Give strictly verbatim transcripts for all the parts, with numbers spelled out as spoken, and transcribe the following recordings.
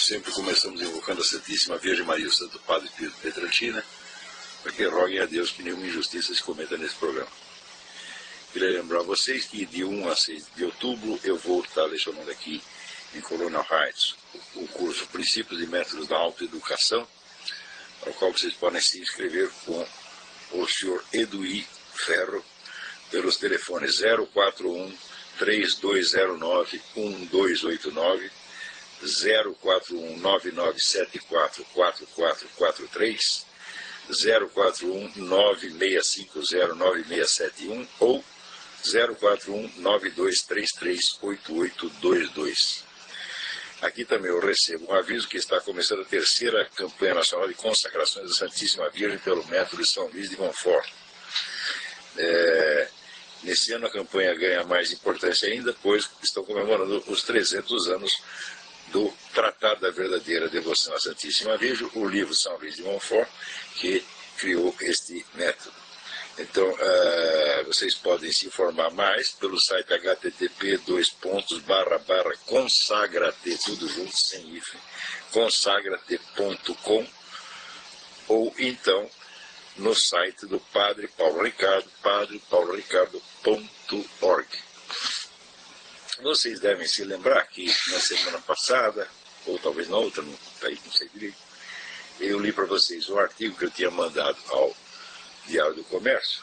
sempre começamos invocando a Santíssima Virgem Maria, o Santo Padre Pio de Pietrelcina, para que roguem a Deus que nenhuma injustiça se cometa nesse programa. Queria lembrar a vocês que de um a seis de outubro eu vou estar lecionando aqui em Colonial Heights o curso Princípios e Métodos da Autoeducação, ao qual vocês podem se inscrever com o senhor Eduí Ferro pelos telefones zero quatro um, três dois zero nove, um dois oito nove, zero quatro um, nove nove sete quatro, quatro quatro quatro três, zero quatro um, nove seis cinco zero, nove seis sete um ou zero quatro um, nove dois três três, oito oito dois dois. Aqui também eu recebo um aviso que está começando a terceira campanha nacional de consagrações da Santíssima Virgem pelo método de São Luís de Montfort. É, nesse ano a campanha ganha mais importância ainda, pois estão comemorando os trezentos anos do Tratado da Verdadeira Devoção à Santíssima Virgem, o livro São Luís de Montfort, que criou este método. Então, uh, vocês podem se informar mais pelo site h t t p dois pontos barra barra consagrate, tudo junto, sem hífen, consagrate ponto com, ou então no site do Padre Paulo Ricardo, padre paulo ricardo ponto org. Vocês devem se lembrar que na semana passada, ou talvez na outra, não, não sei direito, eu li para vocês um artigo que eu tinha mandado ao Diário do Comércio,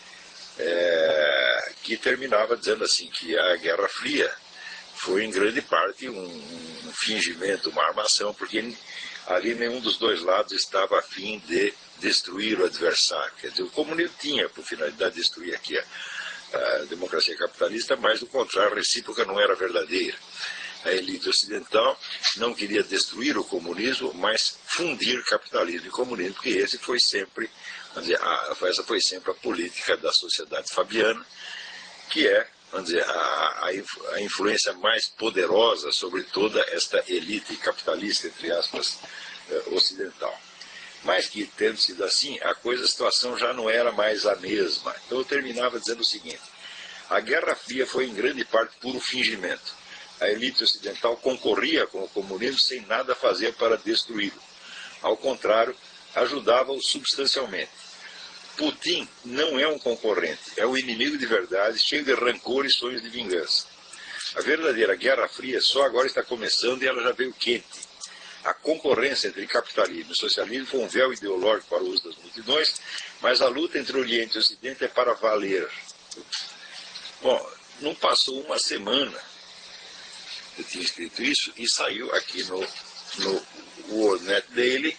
é, que terminava dizendo assim, que a Guerra Fria foi em grande parte um, um fingimento, uma armação, porque ali nenhum dos dois lados estava a fim de destruir o adversário. Quer dizer, o comunismo tinha por finalidade destruir aqui a, a democracia capitalista, mas, do contrário, a recíproca não era verdadeira. A elite ocidental não queria destruir o comunismo, mas fundir capitalismo e comunismo, porque esse foi sempre, vamos dizer, a, essa foi sempre a política da sociedade fabiana, que é, vamos dizer, a, a, a influência mais poderosa sobre toda esta elite capitalista, entre aspas, ocidental. Mas que, tendo sido assim, a coisa, a situação já não era mais a mesma. Então eu terminava dizendo o seguinte: a Guerra Fria foi em grande parte puro fingimento. A elite ocidental concorria com o comunismo sem nada fazer para destruí-lo. Ao contrário, ajudava-o substancialmente. Putin não é um concorrente, é um inimigo de verdade, cheio de rancor e sonhos de vingança. A verdadeira Guerra Fria só agora está começando e ela já veio quente. A concorrência entre capitalismo e socialismo foi um véu ideológico para o uso das multidões, mas a luta entre Oriente e Ocidente é para valer. Bom, não passou uma semana, eu tinha escrito isso, e saiu aqui no, no WorldNet Daily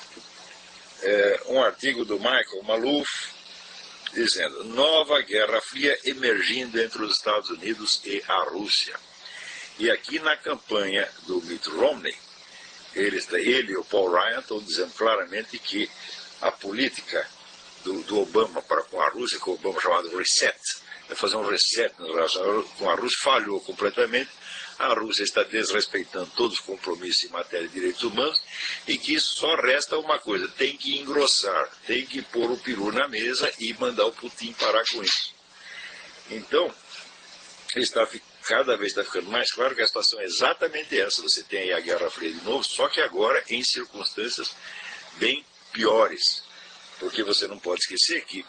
é, um artigo do Michael Maloof dizendo: nova Guerra Fria emergindo entre os Estados Unidos e a Rússia. E aqui na campanha do Mitt Romney, ele, ele e o Paul Ryan estão dizendo claramente que a política do, do Obama para com a Rússia, que o Obama chamado reset, é fazer um reset na relação com a Rússia, falhou completamente. A Rússia está desrespeitando todos os compromissos em matéria de direitos humanos e que só resta uma coisa: tem que engrossar, tem que pôr o peru na mesa e mandar o Putin parar com isso. Então, está, cada vez está ficando mais claro que a situação é exatamente essa. Você tem aí a Guerra Fria de novo, só que agora em circunstâncias bem piores. Porque você não pode esquecer que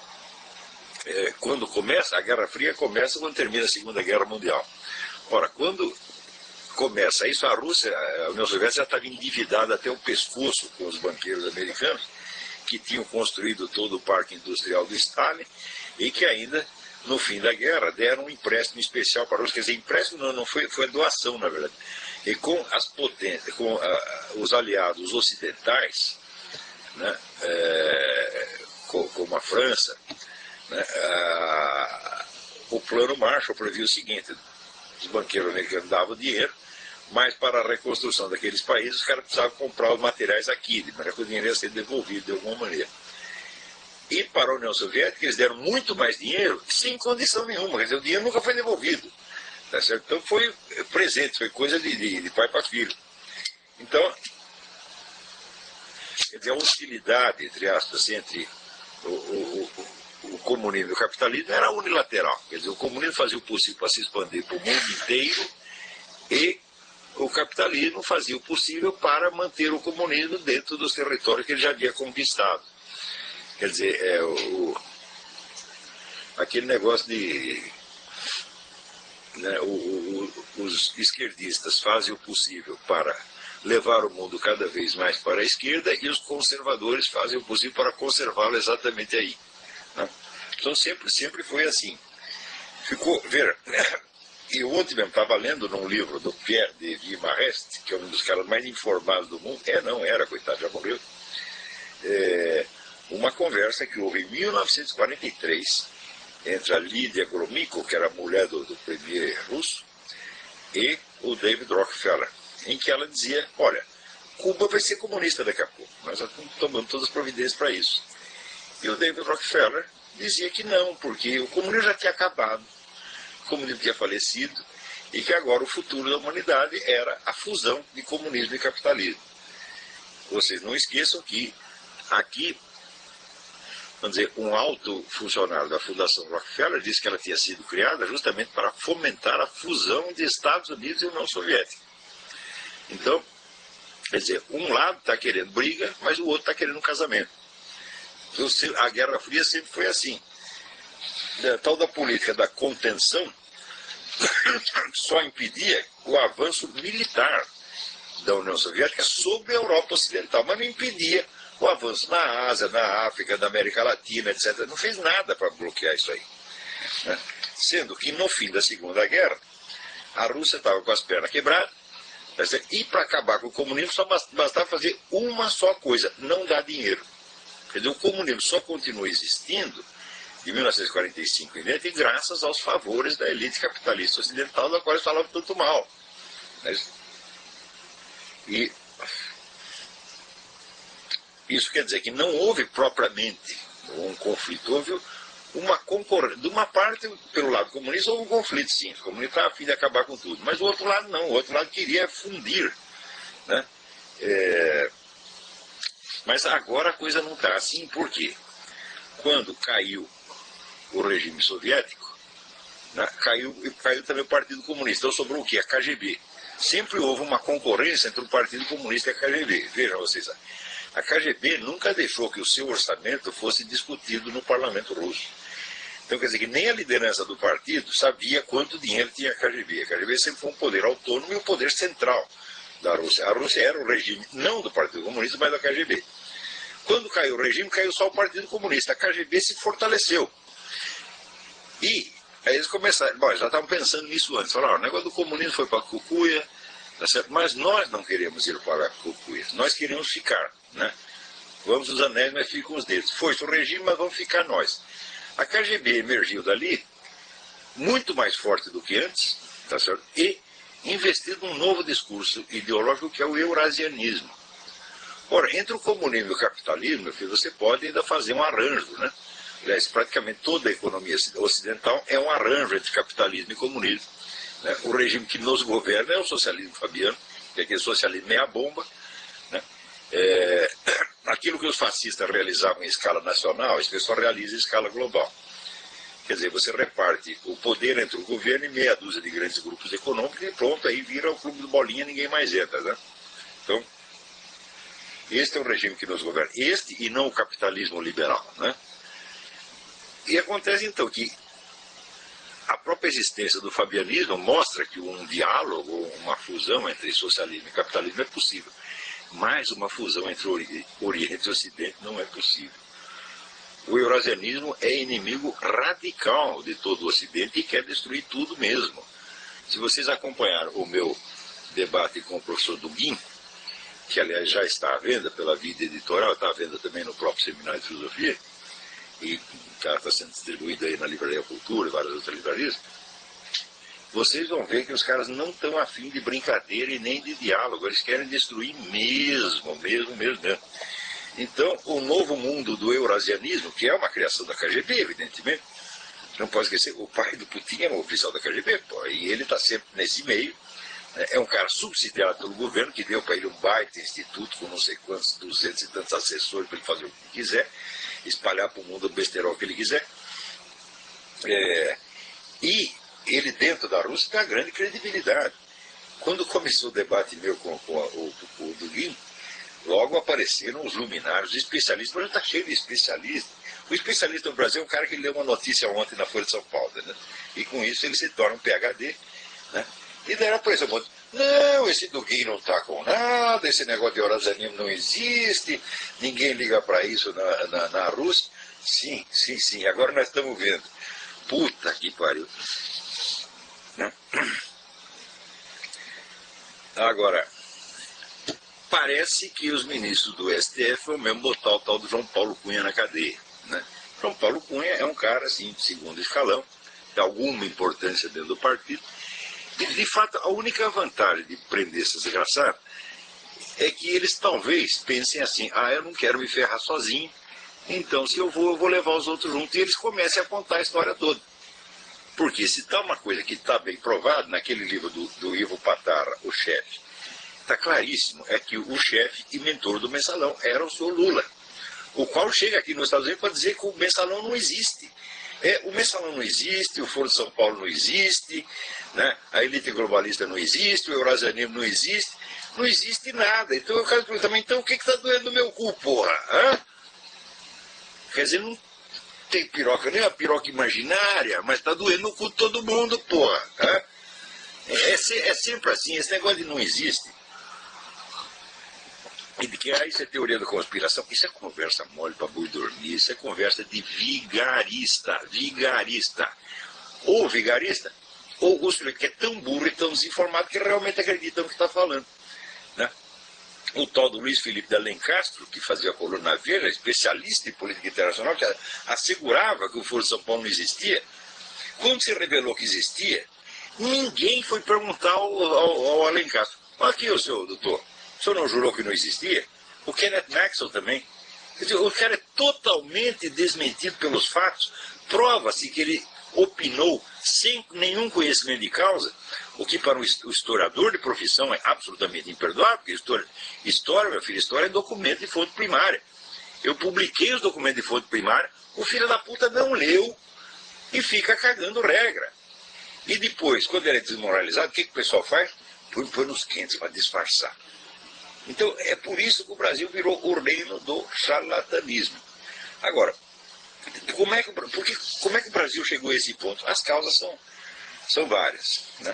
é, quando começa, a Guerra Fria começa quando termina a Segunda Guerra Mundial. Ora, quando começa isso, a Rússia, a União Soviética já estava endividada até o pescoço com os banqueiros americanos, que tinham construído todo o parque industrial do Stalin, e que ainda, no fim da guerra, deram um empréstimo especial para a Rússia. Quer dizer, empréstimo não, não foi, foi doação, na verdade. E com as potências, com uh, os aliados ocidentais, né, é, como a França, né, uh, o plano Marshall previa o seguinte: os banqueiros americanos davam dinheiro, mas para a reconstrução daqueles países os caras precisavam comprar os materiais aqui, de maneira que o dinheiro ia ser devolvido de alguma maneira. E para a União Soviética eles deram muito mais dinheiro sem condição nenhuma, quer dizer, o dinheiro nunca foi devolvido. Tá certo? Então foi presente, foi coisa de, de, de pai para filho. Então, quer dizer, a hostilidade, entre aspas, entre o, o, o o comunismo e o capitalismo era unilateral. Quer dizer, o comunismo fazia o possível para se expandir para o mundo inteiro e o capitalismo fazia o possível para manter o comunismo dentro dos territórios que ele já havia conquistado. Quer dizer, é, o, aquele negócio de... Né, o, o, os esquerdistas fazem o possível para levar o mundo cada vez mais para a esquerda e os conservadores fazem o possível para conservá-lo exatamente aí. Né? Então sempre, sempre foi assim. Ficou, ver, eu ontem mesmo estava lendo num livro do Pierre de Vimarest, que é um dos caras mais informados do mundo, é, não era, coitado, já morreu, é, uma conversa que houve em mil novecentos e quarenta e três entre a Lídia Gromyko, que era a mulher do, do premier russo, e o David Rockefeller, em que ela dizia, olha, Cuba vai ser comunista daqui a pouco, nós estamos tomando todas as providências para isso. E o David Rockefeller dizia que não, porque o comunismo já tinha acabado, o comunismo tinha falecido, e que agora o futuro da humanidade era a fusão de comunismo e capitalismo. Vocês não esqueçam que aqui, vamos dizer, um alto funcionário da Fundação Rockefeller disse que ela tinha sido criada justamente para fomentar a fusão de Estados Unidos e União Soviética. Então, quer dizer, um lado está querendo briga, mas o outro está querendo casamento. Então, a Guerra Fria sempre foi assim. A tal da política da contenção só impedia o avanço militar da União Soviética sobre a Europa Ocidental, mas não impedia o avanço na Ásia, na África, na América Latina, etcétera. Não fez nada para bloquear isso aí. Né? Sendo que no fim da Segunda Guerra, a Rússia estava com as pernas quebradas, e para acabar com o comunismo só bastava fazer uma só coisa, não dar dinheiro. Quer dizer, o comunismo só continua existindo de mil novecentos e quarenta e cinco em diante graças aos favores da elite capitalista ocidental, da qual eles falavam tanto mal. E isso quer dizer que não houve propriamente um conflito, houve uma concorrência. De uma parte, pelo lado comunista, houve um conflito, sim. O comunista estava a fim de acabar com tudo. Mas o outro lado não, o outro lado queria fundir. Né? É... Mas agora a coisa não está assim, por quê? Quando caiu o regime soviético, né, caiu, caiu também o Partido Comunista. Então sobrou o quê? A K G B. Sempre houve uma concorrência entre o Partido Comunista e a K G B. Vejam vocês, a K G B nunca deixou que o seu orçamento fosse discutido no parlamento russo. Então quer dizer que nem a liderança do partido sabia quanto dinheiro tinha a K G B. A K G B sempre foi um poder autônomo e um poder central da Rússia. A Rússia era o regime, não do Partido Comunista, mas da K G B. Quando caiu o regime, caiu só o Partido Comunista. A K G B se fortaleceu. E aí eles começaram, bom, já estavam pensando nisso antes. Falaram, o negócio do comunismo foi para a cucuia, tá certo? Mas nós não queremos ir para a cucuia, nós queremos ficar. Né? Vamos os anéis, mas ficam os dedos. Foi-se o regime, mas vamos ficar nós. A K G B emergiu dali, muito mais forte do que antes, tá certo? E investiu num novo discurso ideológico que é o eurasianismo. Ora, entre o comunismo e o capitalismo, meu filho, você pode ainda fazer um arranjo, né? Aliás, praticamente toda a economia ocidental é um arranjo entre capitalismo e comunismo. Né? O regime que nos governa é o socialismo fabiano, que é aquele socialismo meia-bomba. Né? É, aquilo que os fascistas realizavam em escala nacional, esse pessoal realiza em escala global. Quer dizer, você reparte o poder entre o governo e meia dúzia de grandes grupos econômicos e pronto, aí vira o clube do bolinha, ninguém mais entra. Né? Então, este é o regime que nos governa. Este e não o capitalismo liberal. Né? E acontece então que a própria existência do fabianismo mostra que um diálogo, uma fusão entre socialismo e capitalismo é possível. Mas uma fusão entre Oriente e Ocidente não é possível. O eurasianismo é inimigo radical de todo o Ocidente e quer destruir tudo mesmo. Se vocês acompanharam o meu debate com o professor Dugin, que aliás já está à venda pela Vida Editorial, está à venda também no próprio Seminário de Filosofia, e está sendo distribuído aí na Livraria Cultura e várias outras livrarias, vocês vão ver que os caras não estão afim de brincadeira e nem de diálogo, eles querem destruir mesmo, mesmo, mesmo, mesmo. Então, o novo mundo do eurasianismo, que é uma criação da K G B, evidentemente, não pode esquecer, o pai do Putin é um oficial da K G B, pô, e ele está sempre nesse meio, né, é um cara subsidiado pelo governo, que deu para ele um baita instituto com não sei quantos, duzentos e tantos assessores para ele fazer o que quiser, espalhar para o mundo o besterol que ele quiser. É, e ele dentro da Rússia tem uma grande credibilidade. Quando começou o debate meu com, com a, o, o Duguinho, logo apareceram os luminários, os especialistas, mas está cheio de especialistas. O especialista no Brasil é um cara que leu uma notícia ontem na Folha de São Paulo, né? E com isso ele se torna um P H D, né? E daí a polícia falou, não, esse Duguinho não está com nada, esse negócio de Orazanimo não existe, ninguém liga para isso na, na, na Rússia. Sim, sim, sim, agora nós estamos vendo. Puta que pariu. Né? Agora, parece que os ministros do S T F vão mesmo botar o tal do João Paulo Cunha na cadeia. Né? João Paulo Cunha é um cara, assim, de segundo escalão, de alguma importância dentro do partido. E, de fato, a única vantagem de prender esses desgraçados é que eles talvez pensem assim, ah, eu não quero me ferrar sozinho, então se eu vou, eu vou levar os outros junto, e eles comecem a contar a história toda. Porque se está uma coisa que está bem provada, naquele livro do, do Ivo Patara, O Chefe, está claríssimo, é que o chefe e mentor do Mensalão era o senhor Lula, o qual chega aqui nos Estados Unidos para dizer que o Mensalão não existe. É, o Mensalão não existe, o Foro de São Paulo não existe, né? A elite globalista não existe, o Eurasianismo não existe, não existe nada. Então eu quero perguntar, mas então o que está doendo no meu cu, porra? Hã? Quer dizer, não tem piroca, nem a piroca imaginária, mas está doendo no cu de todo mundo, porra. Hã? É, é sempre assim, esse negócio de não existe. E de que ah, isso é teoria da conspiração, isso é conversa mole para boi dormir, isso é conversa de vigarista, vigarista. Ou vigarista, ou o sujeito que é tão burro e tão desinformado que realmente acredita no que está falando. Né? O tal do Luiz Felipe de Alencastro, que fazia a coluna Veja, especialista em política internacional, que assegurava que o Foro de São Paulo não existia, quando se revelou que existia, ninguém foi perguntar ao, ao, ao Alencastro, aqui o senhor doutor, o senhor não jurou que não existia? O Kenneth Maxwell também. Quer dizer, o cara é totalmente desmentido pelos fatos. Prova-se que ele opinou sem nenhum conhecimento de causa, o que para um historiador de profissão é absolutamente imperdoável, porque história, história, meu filho, história é documento de fonte primária. Eu publiquei os documentos de fonte primária, o filho da puta não leu e fica cagando regra. E depois, quando ele é desmoralizado, o que, que o pessoal faz? Põe panos quentes para disfarçar. Então, é por isso que o Brasil virou o reino do charlatanismo. Agora, como é que, porque, como é que o Brasil chegou a esse ponto? As causas são, são várias. Né?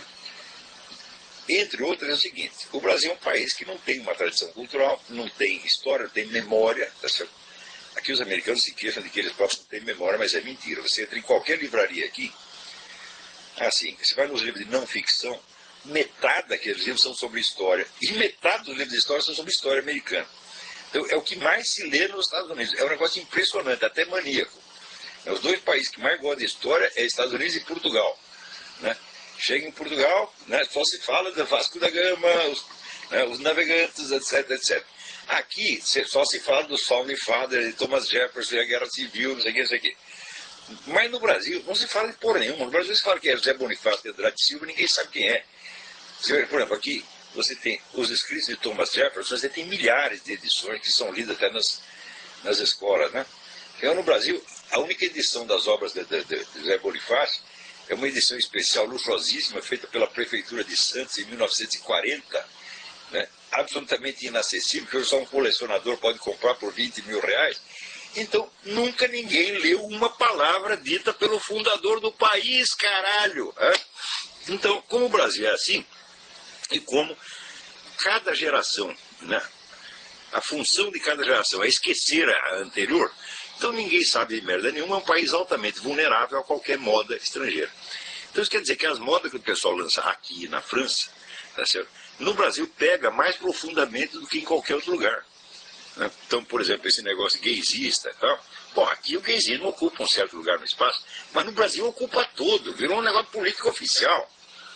Entre outras, é o seguinte, o Brasil é um país que não tem uma tradição cultural, não tem história, não tem memória. Tá certo? Aqui os americanos se queixam de que eles próprios não têm memória, mas é mentira. Você entra em qualquer livraria aqui, assim, você vai nos livros de não ficção, metade daqueles livros são sobre história, e metade dos livros de história são sobre história americana. Então, é o que mais se lê nos Estados Unidos. É um negócio impressionante, até maníaco. É, os dois países que mais gostam de história é Estados Unidos e Portugal. Né? Chega em Portugal, né, só se fala da Vasco da Gama, os, né, os navegantes, etc, etcétera. Aqui só se fala dos Founding Fathers, de Thomas Jefferson, a Guerra Civil, não sei o que, não sei o que. Mas no Brasil não se fala de porra nenhuma. No Brasil se fala que é José Bonifácio de Andrade Silva, ninguém sabe quem é. Por exemplo, aqui você tem os escritos de Thomas Jefferson, você tem milhares de edições que são lidas até nas, nas escolas. Né? Eu, no Brasil, a única edição das obras de, de, de José Bonifácio é uma edição especial luxuosíssima, feita pela Prefeitura de Santos em mil novecentos e quarenta, né? Absolutamente inacessível, que hoje só um colecionador pode comprar por vinte mil reais. Então, nunca ninguém leu uma palavra dita pelo fundador do país, caralho. Né? Então, como o Brasil é assim, e como cada geração, né, a função de cada geração é esquecer a anterior, então ninguém sabe de merda nenhuma, é um país altamente vulnerável a qualquer moda estrangeira. Então isso quer dizer que as modas que o pessoal lança aqui na França, tá certo? No Brasil pega mais profundamente do que em qualquer outro lugar. Né? Então, por exemplo, esse negócio gaysista e tal, bom, aqui o gaysismo ocupa um certo lugar no espaço, mas no Brasil ocupa tudo, virou um negócio político oficial.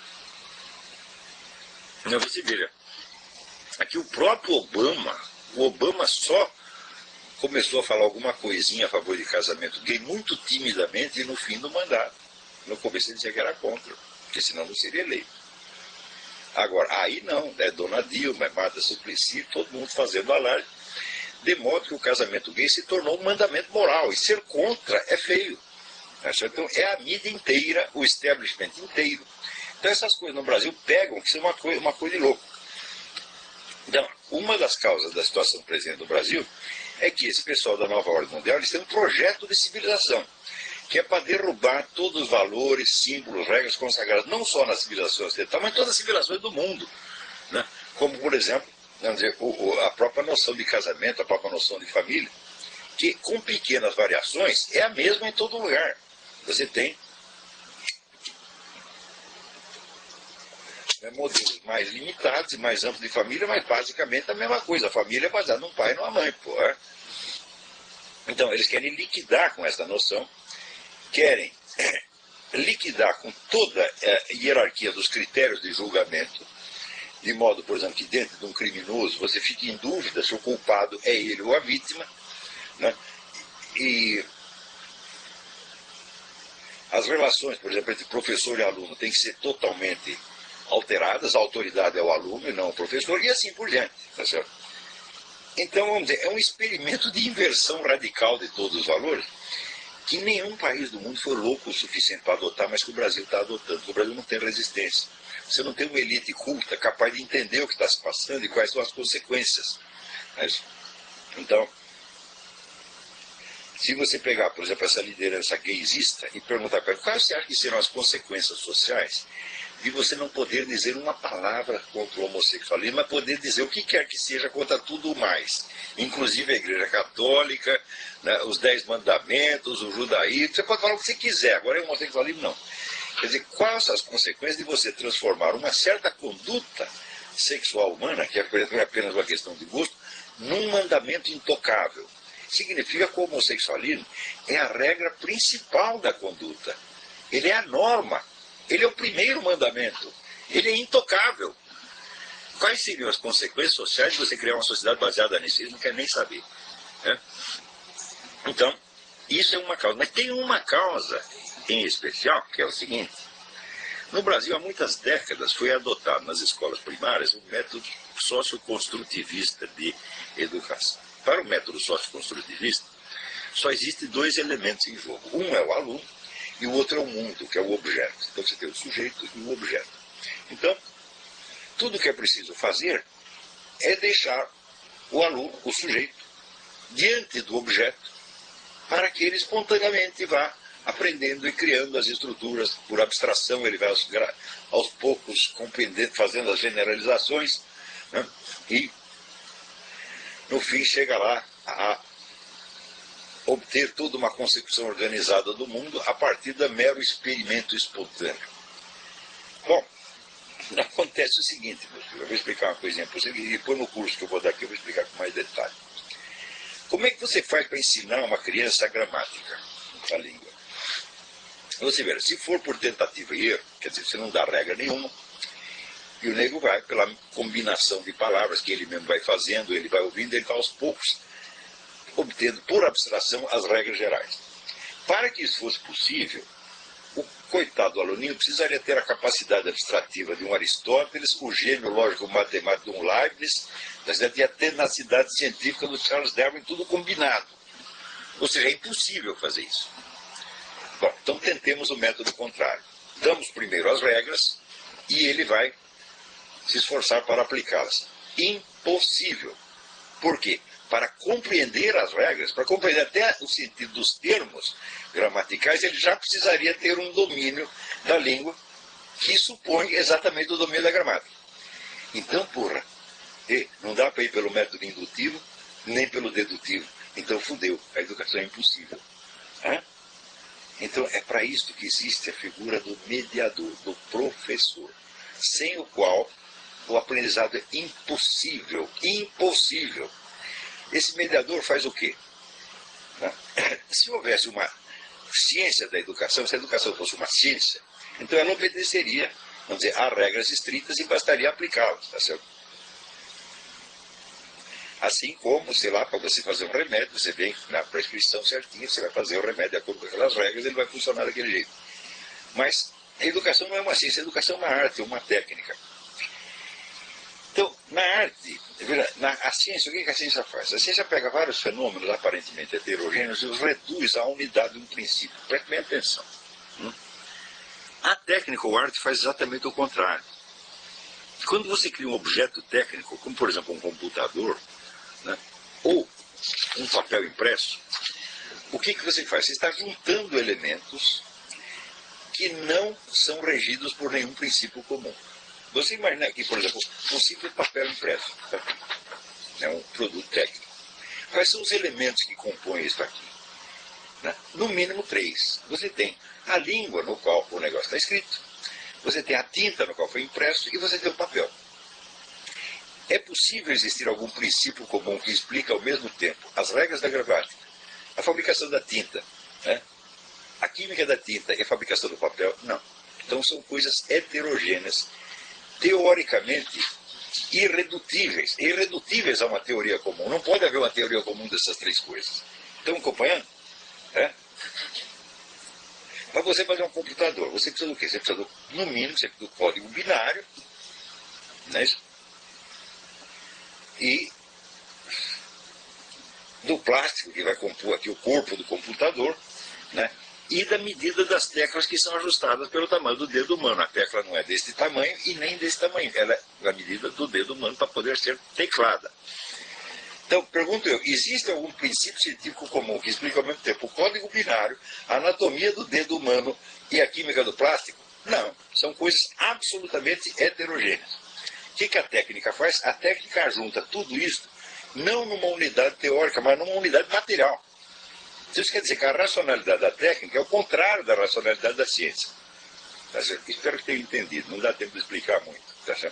Você veja, aqui o próprio Obama, o Obama só começou a falar alguma coisinha a favor de casamento gay muito timidamente e no fim do mandato. No começo ele dizia que era contra, porque senão não seria eleito. Agora, aí não, é Dona Dilma, é Marta Suplicy, todo mundo fazendo alarde, de modo que o casamento gay se tornou um mandamento moral, e ser contra é feio. Então é a mídia inteira, o establishment inteiro, Então essas coisas no Brasil pegam, que são uma coisa, uma coisa de louco. Então, uma das causas da situação presente no Brasil é que esse pessoal da nova ordem mundial, eles têm um projeto de civilização, que é para derrubar todos os valores, símbolos, regras consagradas, não só na civilização ocidental, mas em todas as civilizações do mundo. Né? Como, por exemplo, vamos dizer, o, o, a própria noção de casamento, a própria noção de família, que com pequenas variações é a mesma em todo lugar. Você tem modelos mais limitados e mais amplos de família, mas basicamente a mesma coisa. A família é baseada num pai e numa mãe. Pô, é? Então, eles querem liquidar com essa noção, querem liquidar com toda a hierarquia dos critérios de julgamento, de modo, por exemplo, que dentro de um criminoso você fique em dúvida se o culpado é ele ou a vítima, né? E as relações, por exemplo, entre professor e aluno têm que ser totalmente alteradas, a autoridade é o aluno e não o professor, e assim por diante, tá certo? Então, vamos dizer, é um experimento de inversão radical de todos os valores, que nenhum país do mundo foi louco o suficiente para adotar, mas que o Brasil está adotando. O Brasil não tem resistência. Você não tem uma elite culta capaz de entender o que está se passando e quais são as consequências. Então, se você pegar, por exemplo, essa liderança gaysista e perguntar para ele quais você acha que serão as consequências sociais de você não poder dizer uma palavra contra o homossexualismo, mas poder dizer o que quer que seja contra tudo mais, inclusive a Igreja Católica, né, os Dez Mandamentos, o judaísmo, você pode falar o que você quiser, agora é homossexualismo não. Quer dizer, quais são as consequências de você transformar uma certa conduta sexual humana, que é apenas uma questão de gosto, num mandamento intocável? Significa que o homossexualismo é a regra principal da conduta. Ele é a norma. Ele é o primeiro mandamento. Ele é intocável. Quais seriam as consequências sociais de você criar uma sociedade baseada nisso? Ele não quer nem saber. Né? Então, isso é uma causa. Mas tem uma causa em especial, que é o seguinte. No Brasil, há muitas décadas, foi adotado nas escolas primárias um método socioconstrutivista de educação. Para o método socioconstrutivista, só existem dois elementos em jogo. Um é o aluno e o outro é o mundo, que é o objeto. Então você tem o sujeito e o objeto. Então, tudo que é preciso fazer é deixar o aluno, o sujeito, diante do objeto, para que ele espontaneamente vá aprendendo e criando as estruturas. Por abstração, ele vai aos, aos poucos compreendendo, fazendo as generalizações, né? E no fim chega lá a obter toda uma concepção organizada do mundo a partir do mero experimento espontâneo. Bom, acontece o seguinte, meu filho, eu vou explicar uma coisinha para você, e depois no curso que eu vou dar aqui eu vou explicar com mais detalhe. Como é que você faz para ensinar uma criança a gramática, a língua? Você vê, se for por tentativa e erro, quer dizer, você não dá regra nenhuma, e o nego vai pela combinação de palavras que ele mesmo vai fazendo, ele vai ouvindo, ele vai aos poucos obtendo por abstração as regras gerais. Para que isso fosse possível, o coitado do aluninho precisaria ter a capacidade abstrativa de um Aristóteles, o gênio lógico-matemático de um Leibniz, e a tenacidade científica do Charles Darwin, tudo combinado. Ou seja, é impossível fazer isso. Bom, então tentemos o método contrário. Damos primeiro as regras e ele vai se esforçar para aplicá-las. Impossível. Por quê? Para compreender as regras, para compreender até o sentido dos termos gramaticais, ele já precisaria ter um domínio da língua que supõe exatamente o domínio da gramática. Então, porra, não dá para ir pelo método indutivo, nem pelo dedutivo. Então, fudeu, a educação é impossível. Hã? Então, é para isso que existe a figura do mediador, do professor, sem o qual o aprendizado é impossível, impossível. Esse mediador faz o quê? Se houvesse uma ciência da educação, se a educação fosse uma ciência, então ela obedeceria, vamos dizer, a regras estritas e bastaria aplicá-las, tá certo? Assim como, sei lá, para você fazer um remédio, você vem na prescrição certinha, você vai fazer o remédio de acordo com aquelas regras, ele vai funcionar daquele jeito. Mas a educação não é uma ciência, a educação é uma arte, é uma técnica. Então, na arte, na, a ciência, o que a ciência faz? A ciência pega vários fenômenos aparentemente heterogêneos e os reduz à unidade de um princípio. Preste bem atenção. Hum? A technical art faz exatamente o contrário. Quando você cria um objeto técnico, como por exemplo um computador, né, ou um papel impresso, o que, que você faz? Você está juntando elementos que não são regidos por nenhum princípio comum. Você imagina aqui, por exemplo, um simples papel impresso, tá? É um produto técnico. Quais são os elementos que compõem isso aqui? Né? No mínimo três. Você tem a língua no qual o negócio está escrito, você tem a tinta no qual foi impresso e você tem o papel. É possível existir algum princípio comum que explica ao mesmo tempo as regras da gramática, a fabricação da tinta, né? A química da tinta e a fabricação do papel? Não. Então são coisas heterogêneas, teoricamente irredutíveis. Irredutíveis a uma teoria comum. Não pode haver uma teoria comum dessas três coisas. Estão acompanhando? É? Para você fazer um computador, você precisa do quê? Você precisa, do, no mínimo, você precisa do código binário, não é isso? E do plástico, que vai compor aqui o corpo do computador, né? E da medida das teclas que são ajustadas pelo tamanho do dedo humano. A tecla não é desse tamanho e nem desse tamanho. Ela é a medida do dedo humano para poder ser teclada. Então, pergunto eu, existe algum princípio científico comum que explica ao mesmo tempo o código binário, a anatomia do dedo humano e a química do plástico? Não, são coisas absolutamente heterogêneas. O que, que a técnica faz? A técnica junta tudo isso, não numa unidade teórica, mas numa unidade material. Isso quer dizer que a racionalidade da técnica é o contrário da racionalidade da ciência. Tá certo? Espero que tenha entendido, não dá tempo de explicar muito. Tá certo?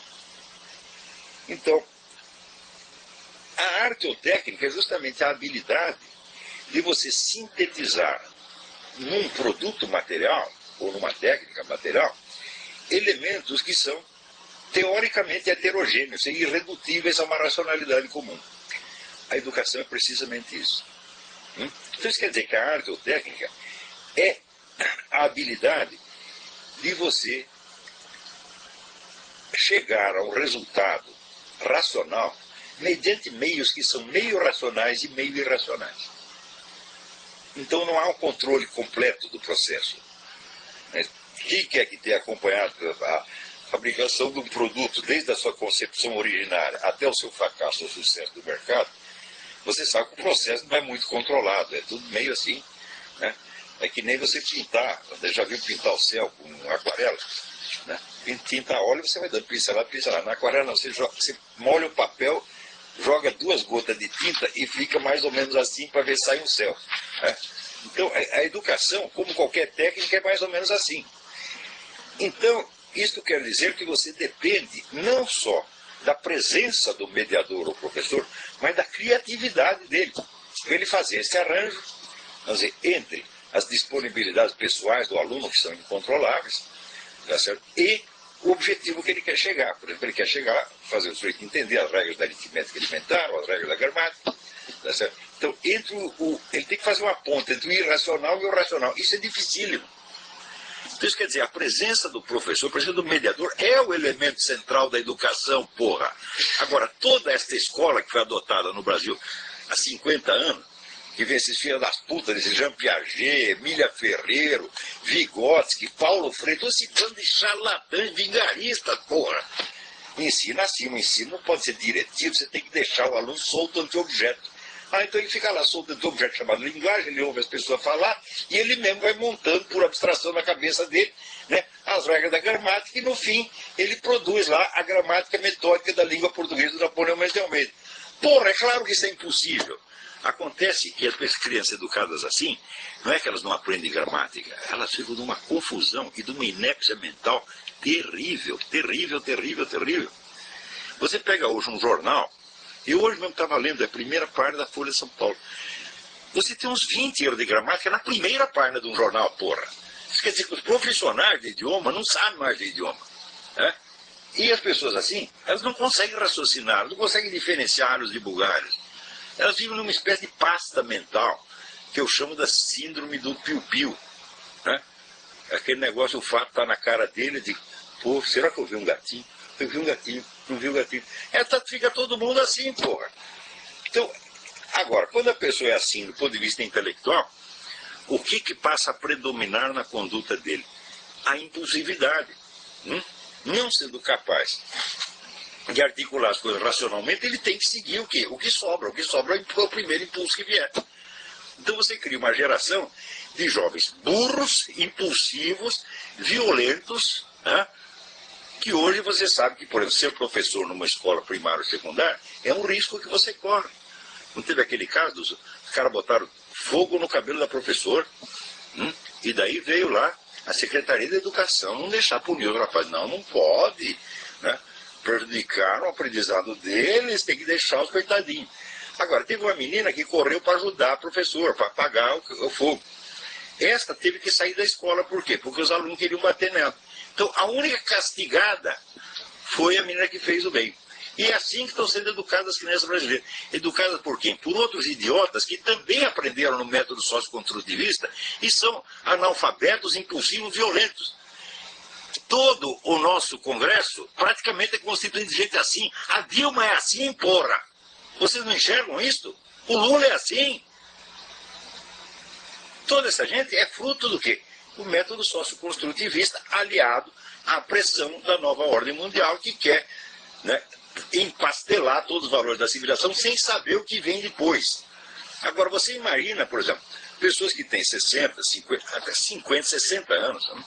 Então, a arte ou técnica é justamente a habilidade de você sintetizar num produto material, ou numa técnica material, elementos que são teoricamente heterogêneos e irredutíveis a uma racionalidade comum. A educação é precisamente isso. Hum? Então isso quer dizer que a arte ou técnica é a habilidade de você chegar a um resultado racional mediante meios que são meio racionais e meio irracionais. Então não há um controle completo do processo. Quem quer que tenha acompanhado a fabricação de um produto, desde a sua concepção originária até o seu fracasso ou sucesso do mercado, você sabe que o processo não é muito controlado, é tudo meio assim, né? É que nem você pintar, você já viu pintar o céu com aquarela? Né? Pinta a óleo, você vai dando pincelada, pincelada. Na aquarela não, você, joga, você molha o papel, joga duas gotas de tinta e fica mais ou menos assim para ver se sai um céu. Né? Então, a educação, como qualquer técnica, é mais ou menos assim. Então, isto quer dizer que você depende não só da presença do mediador ou professor, mas da criatividade dele, para ele fazer esse arranjo, vamos dizer, entre as disponibilidades pessoais do aluno, que são incontroláveis, tá certo? E o objetivo que ele quer chegar. Por exemplo, ele quer chegar a fazer o sujeito entender as regras da aritmética elementar, ou as regras da gramática, tá certo? Então, entre o, o, ele tem que fazer uma ponta entre o irracional e o racional. Isso é dificílimo. Então, isso quer dizer, a presença do professor, a presença do mediador é o elemento central da educação, porra. Agora, toda esta escola que foi adotada no Brasil há cinquenta anos, que vê esses filhos das putas, esse Jean Piaget, Emília Ferreiro, Vygotsky, Paulo Freire, todo esse bando de charlatães, vigaristas, porra. Ensina assim, o ensino não pode ser diretivo, você tem que deixar o aluno solto ante o objeto. Ah, então ele fica lá solto ante o objeto chamado linguagem, ele ouve as pessoas falar e ele mesmo vai montando por abstração na cabeça dele, né, as regras da gramática e no fim ele produz lá a gramática metódica da língua portuguesa do Napoleão Mendes de Almeida. Porra, é claro que isso é impossível. Acontece que as crianças educadas assim, não é que elas não aprendem gramática, elas ficam numa confusão e de uma inépcia mental terrível, terrível, terrível, terrível. Você pega hoje um jornal, eu hoje mesmo estava lendo a primeira página da Folha de São Paulo. Você tem uns vinte erros de gramática na primeira página de um jornal, porra. Isso quer dizer que os profissionais de idioma não sabem mais de idioma. Né? E as pessoas assim, elas não conseguem raciocinar, não conseguem diferenciar os de bulgários. Elas vivem numa espécie de pasta mental, que eu chamo da síndrome do piu-piu. Né? Aquele negócio, o fato está na cara dele, de, pô, será que eu vi um gatinho? Eu vi um gatinho, não vi um gatinho. É, fica todo mundo assim, porra. Então, agora, quando a pessoa é assim, do ponto de vista intelectual, o que que passa a predominar na conduta dele? a impulsividade. Hum? Não sendo capaz de articular as coisas racionalmente, ele tem que seguir o quê? O que sobra. O que sobra é o primeiro impulso que vier. Então você cria uma geração de jovens burros, impulsivos, violentos, né? Que hoje você sabe que, por exemplo, ser professor numa escola primária ou secundária é um risco que você corre. Não teve aquele caso, dos, os caras botaram fogo no cabelo da professora, hum? E daí veio lá a Secretaria de Educação não deixar punir o rapaz. Não, não pode, né? Prejudicar o aprendizado deles, tem que deixar os coitadinhos. Agora, teve uma menina que correu para ajudar a professora, para apagar o, o fogo. Esta teve que sair da escola, por quê? Porque os alunos queriam bater nela. Então, a única castigada foi a menina que fez o bem. E é assim que estão sendo educadas as crianças brasileiras. Educadas por quem? Por outros idiotas que também aprenderam no método socioconstrutivista e são analfabetos, impulsivos, violentos. Todo o nosso Congresso praticamente é constituído de gente assim. A Dilma é assim, porra. Vocês não enxergam isso? O Lula é assim. Toda essa gente é fruto do quê? O método socioconstrutivista aliado à pressão da nova ordem mundial que quer, né, empastelar todos os valores da civilização sem saber o que vem depois. Agora, você imagina, por exemplo, pessoas que têm sessenta, cinquenta, até cinquenta, sessenta anos, né,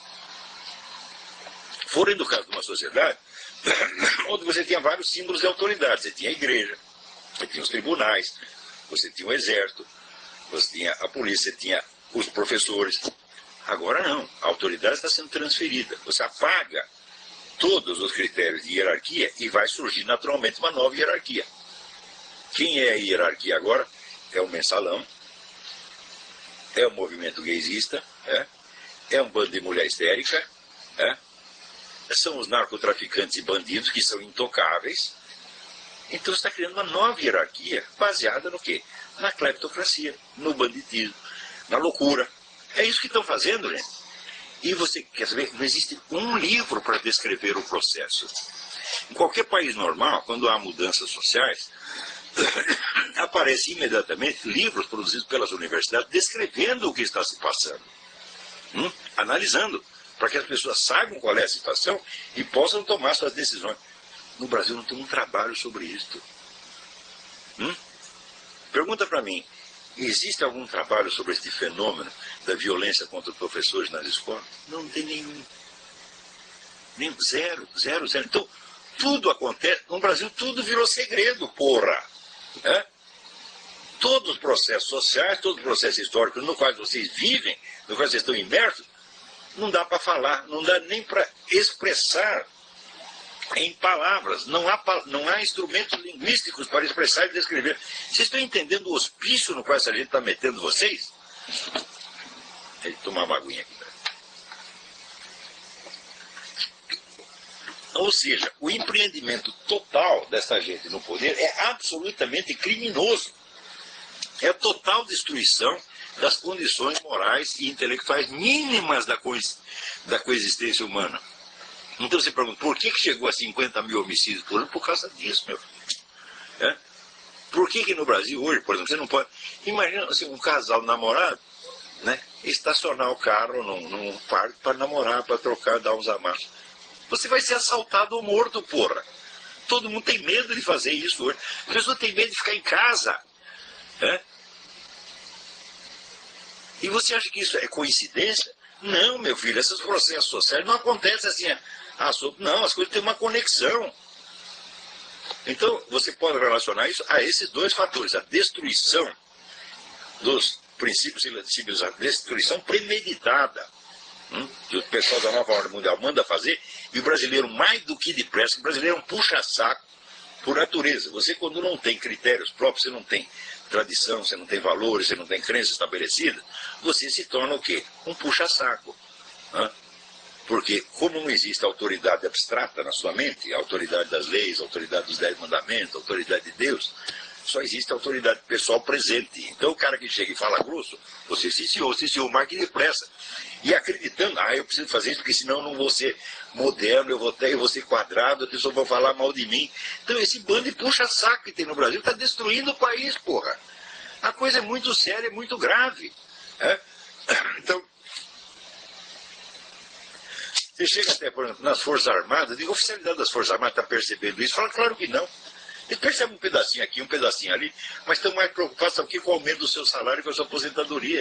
foram educadas numa sociedade onde você tinha vários símbolos de autoridade. Você tinha a igreja, você tinha os tribunais, você tinha o exército, você tinha a polícia, você tinha os professores. Agora não, a autoridade está sendo transferida. Você apaga todos os critérios de hierarquia e vai surgir naturalmente uma nova hierarquia. Quem é a hierarquia agora? É o mensalão, é o movimento gaysista, é, é um bando de mulher histérica, é, são os narcotraficantes e bandidos que são intocáveis. Então você está criando uma nova hierarquia baseada no quê? Na cleptocracia, no banditismo, na loucura. É isso que estão fazendo, gente. E você quer saber, não existe um livro para descrever o processo. Em qualquer país normal, quando há mudanças sociais, aparecem imediatamente livros produzidos pelas universidades descrevendo o que está se passando, hum? Analisando, para que as pessoas saibam qual é a situação e possam tomar suas decisões. No Brasil não tem um trabalho sobre isso. Hum? Pergunta para mim, existe algum trabalho sobre este fenômeno da violência contra os professores nas escolas? Não, não tem nenhum. Nem, zero, zero, zero. Então, tudo acontece. No Brasil, tudo virou segredo, porra. É? Todos os processos sociais, todos os processos históricos no quais vocês vivem, no quais vocês estão imersos, não dá para falar, não dá nem para expressar em palavras. Não há, não há instrumentos linguísticos para expressar e descrever. Vocês estão entendendo o hospício no qual essa gente está metendo vocês? Deixa eu tomar uma aguinha aqui. Ou seja, o empreendimento total dessa gente no poder é absolutamente criminoso. É a total destruição das condições morais e intelectuais mínimas da, co da coexistência humana. Então você pergunta, por que, que chegou a cinquenta mil homicídios por ano? Por causa disso, meu filho. É? Por que, que no Brasil hoje, por exemplo, você não pode... Imagina assim, um casal namorado, né, estacionar o carro num, num parque para namorar, para trocar, dar uns amassos. Você vai ser assaltado ou morto, porra. Todo mundo tem medo de fazer isso hoje. A pessoa tem medo de ficar em casa. É? E você acha que isso é coincidência? Não, meu filho, esses processos sociais não acontecem assim. Ah, não, as coisas têm uma conexão. Então, você pode relacionar isso a esses dois fatores. A destruição dos princípios civilizatórios, a destruição premeditada, hum, que o pessoal da nova ordem mundial manda fazer, e o brasileiro, mais do que depressa, o brasileiro é um puxa-saco por natureza. Você, quando não tem critérios próprios, você não tem tradição, você não tem valores, você não tem crença estabelecida, você se torna o quê? Um puxa-saco. Hã? Porque, como não existe autoridade abstrata na sua mente, a autoridade das leis, a autoridade dos dez mandamentos, a autoridade de Deus, só existe a autoridade pessoal presente. Então, o cara que chega e fala grosso, você se senhor, se senhor, marque depressa. E acreditando, ah, eu preciso fazer isso, porque senão eu não vou ser moderno, eu vou, ter, eu vou ser quadrado, as pessoas vão falar mal de mim. Então, esse bando de puxa-saco que tem no Brasil está destruindo o país, porra. A coisa é muito séria, é muito grave. É? Então, Você chega até, por exemplo, nas Forças Armadas, digo, a oficialidade das Forças Armadas está percebendo isso? Fala, claro que não. Ele percebe um pedacinho aqui, um pedacinho ali, mas estão mais preocupados sabe, com o aumento do seu salário e com a sua aposentadoria.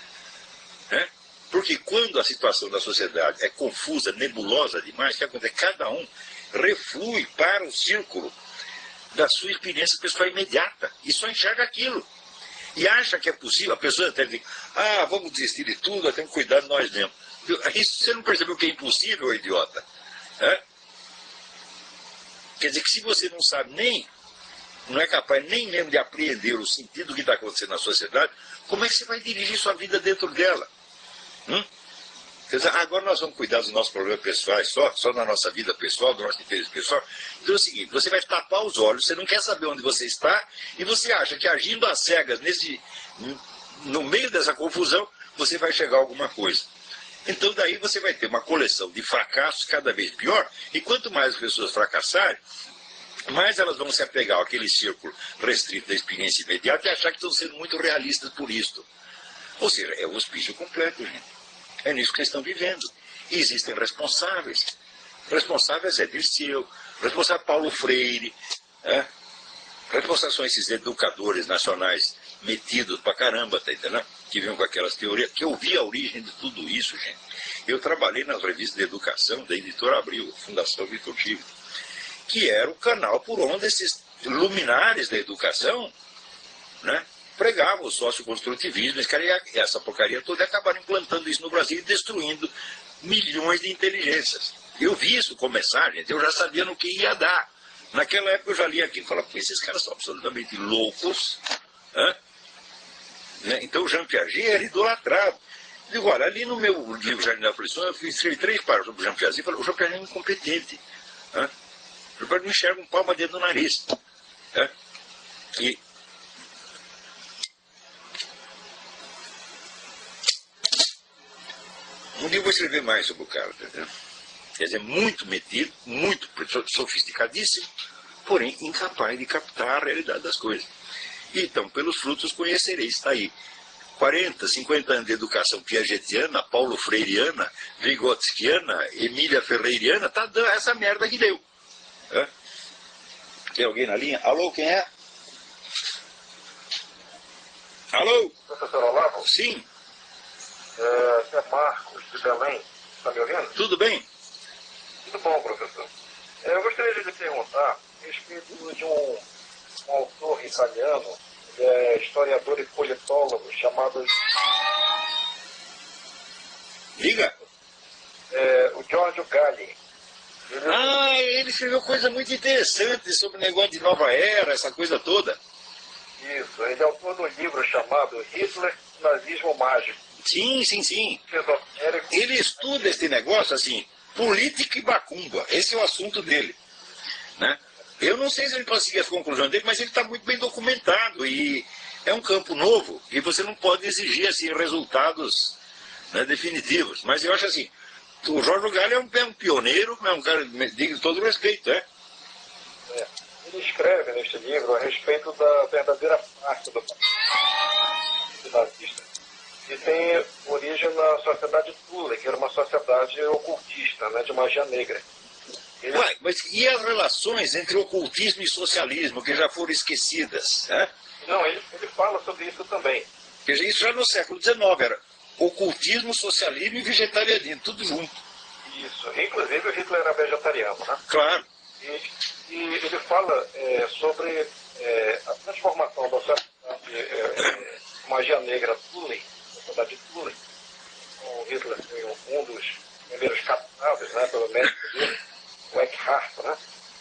Né? Porque quando a situação da sociedade é confusa, nebulosa demais, o que acontece? Cada um reflui para o círculo da sua experiência pessoal imediata e só enxerga aquilo. E acha que é possível, a pessoa até diz, ah, vamos desistir de tudo, nós temos que cuidar de nós mesmos. Isso você não percebeu que é impossível, idiota? É? Quer dizer que se você não sabe nem, não é capaz nem mesmo de apreender o sentido do que está acontecendo na sociedade, como é que você vai dirigir sua vida dentro dela? Hum? Quer dizer, agora nós vamos cuidar dos nossos problemas pessoais só, só da nossa vida pessoal, do nosso interesse pessoal. Então é o seguinte, você vai tapar os olhos, você não quer saber onde você está, e você acha que agindo às cegas, nesse, no meio dessa confusão, você vai chegar a alguma coisa. Então daí você vai ter uma coleção de fracassos cada vez pior, e quanto mais as pessoas fracassarem, mais elas vão se apegar àquele círculo restrito da experiência imediata e achar que estão sendo muito realistas por isto. Ou seja, é o hospício completo, gente. É nisso que eles estão vivendo. E existem responsáveis. Responsáveis é Dirceu, responsável Paulo Freire, é? Responsáveis são esses educadores nacionais metidos pra caramba, tá entendendo? Que vinham com aquelas teorias, que eu vi a origem de tudo isso, gente. Eu trabalhei nas revistas de educação da Editora Abril, Fundação Vitor Chico, que era o canal por onde esses luminares da educação, né, pregavam o socioconstrutivismo, essa porcaria toda, e acabaram implantando isso no Brasil e destruindo milhões de inteligências. Eu vi isso começar, gente, eu já sabia no que ia dar. Naquela época eu já li aqui e falava, esses caras são absolutamente loucos. Né? Então o Jean Piaget era idolatrado. Eu digo, olha, ali no meu livro Jardim da Aflição, eu escrevi três páginas sobre o Jean Piaget e falei, o Jean Piaget é incompetente. Né? O Jean Piaget não enxerga um palmo dentro do nariz. Né? E um dia eu vou escrever mais sobre o cara, entendeu? Quer dizer, muito metido, muito sofisticadíssimo, porém incapaz de captar a realidade das coisas. Então, pelos frutos conhecereis, está aí. quarenta, cinquenta anos de educação piagetiana, Paulo Freireana, Vygotskiana, Emília Ferreiriana, está dando essa merda que deu. É? Tem alguém na linha? Alô, quem é? Alô? Professor Olavo? Sim. É, é Marcos de Belém. Está me ouvindo? Tudo bem? Tudo bom, professor. É, eu gostaria de lhe perguntar a respeito de um, um autor italiano, é, historiador e politólogo, chamado... Diga. É, o Giorgio Galli. Ele... Ah, ele escreveu coisa muito interessante sobre o negócio de nova era, essa coisa toda. Isso, ele é autor de um livro chamado Hitler, Nazismo Mágico. Sim, sim, sim. Esotérico. Ele estuda este negócio assim, política e macumba. Esse é o assunto dele. Né? Eu não sei se ele pode seguir as conclusões dele, mas ele está muito bem documentado e é um campo novo e você não pode exigir assim, resultados, né, definitivos. Mas eu acho assim, o Jorge Galli é um, é um pioneiro, é um cara digno de todo respeito. É? É. Ele escreve neste livro a respeito da verdadeira face do nazista. E tem origem na sociedade Thule, que era uma sociedade ocultista, né, de magia negra. Ele... Ué, mas e as relações entre ocultismo e socialismo, que já foram esquecidas? Né? Não, ele, ele fala sobre isso também. Quer dizer, isso já no século dezenove era ocultismo, socialismo e vegetarianismo, tudo junto. Isso. Inclusive o Hitler era vegetariano, né? Claro. E, e ele fala é, sobre é, a transformação da sociedade é, magia negra Thule, sociedade Thule. O Hitler foi um dos primeiros captados, né, pelo médico dele, o Eckhart, né?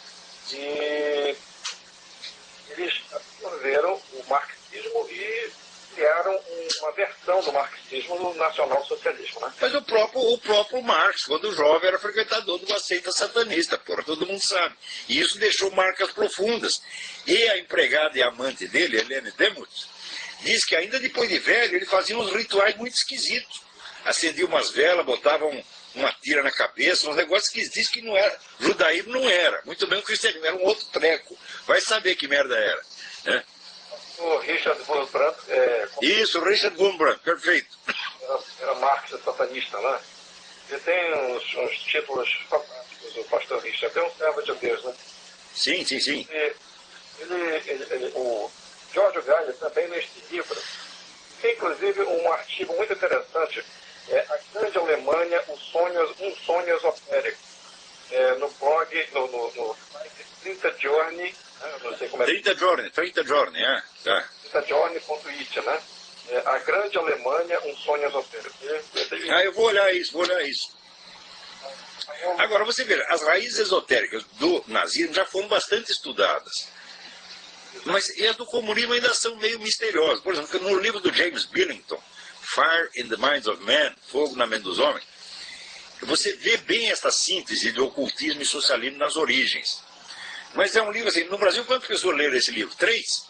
E eles absorveram o marxismo e criaram uma versão do marxismo no nacional-socialismo, né? Mas o próprio, o próprio Marx, quando jovem, era frequentador de uma seita satanista, porra, todo mundo sabe. E isso deixou marcas profundas. E a empregada e amante dele, Helene Demuth, diz que ainda depois de velho, ele fazia uns rituais muito esquisitos. Acendia umas velas, botavam um, uma tira na cabeça, uns negócios que diz que não era. Judaísmo não era, muito bem o cristianismo, era um outro treco. Vai saber que merda era. Né? O Richard Wurmbrand... É, Isso, Richard Wurmbrand, perfeito. Era, era marxista satanista, né? Ele tem uns, uns títulos fantásticos, o pastor Richard, é um servo de Deus, né? Sim, sim, sim. E ele, ele, ele, o Giorgio Gali também neste livro tem inclusive um artigo muito interessante, é A Grande Alemanha, um sonho, um sonho esotérico, é, no blog, no, no, no site trinta Journey, né? Não sei como é. trinta Journey, trinta Journey, é, tá. trinta journey ponto it, né? É, A Grande Alemanha, um sonho esotérico. E, Ah, eu vou olhar isso, vou olhar isso. Agora, você vê, as raízes esotéricas do nazismo já foram bastante estudadas. Mas e as do comunismo ainda são meio misteriosas. Por exemplo, no livro do James Billington, Fire in the Minds of Men, Fogo na Mente dos Homens, você vê bem esta síntese de ocultismo e socialismo nas origens. Mas é um livro assim, no Brasil quantas pessoas leram esse livro? Três?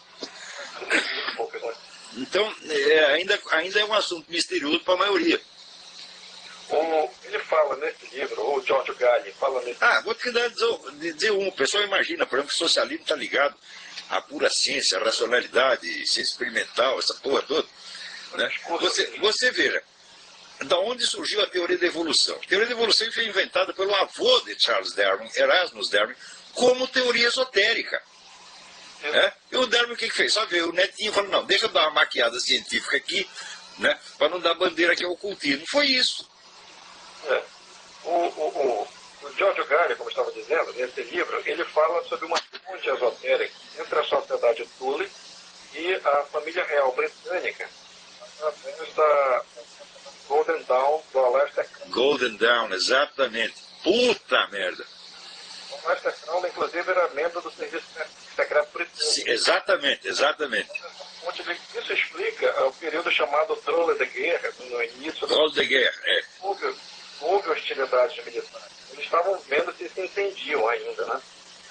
Então, é, ainda, ainda é um assunto misterioso para a maioria. O, ele fala nesse livro, o Giorgio Gali fala nesse Ah, vou te dar, dizer, dizer um. O pessoal imagina, por exemplo, que o socialismo está ligado à pura ciência, à racionalidade, ciência experimental, essa porra toda. Né? Você, você veja, da onde surgiu a teoria da evolução? A teoria da evolução foi inventada pelo avô de Charles Darwin, Erasmus Darwin, como teoria esotérica. É? E o Darwin o que, que fez? Só veio o netinho e falou, não, deixa eu dar uma maquiada científica aqui, né, para não dar bandeira que é ocultismo. Foi isso. É. O, o, o, o Giorgio Gali, como eu estava dizendo, nesse livro, ele fala sobre uma ponte esotérica entre a sociedade Thule e a família real britânica, através da Golden Dawn do Aleister Crowley. Golden Dawn, exatamente. Puta merda. O Aleister Crowley, inclusive, era membro do Serviço Secreto Britânico. Sim, exatamente, exatamente. Isso explica o período chamado Trole de Guerra, no início da... Trole de Guerra, é. Houve, houve hostilidades militares. Eles estavam vendo se se entendiam ainda, né?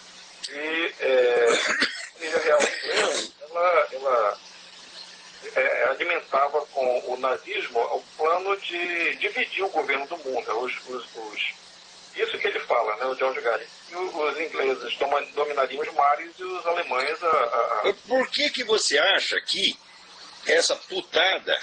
E é, a real inglesa, ela, ela é, alimentava com o nazismo o plano de dividir o governo do mundo. Os, os, os, isso que ele fala, né, o Giorgio Gali. E os ingleses dominariam os mares e os alemães a... a, a... Por que que você acha que essa putada,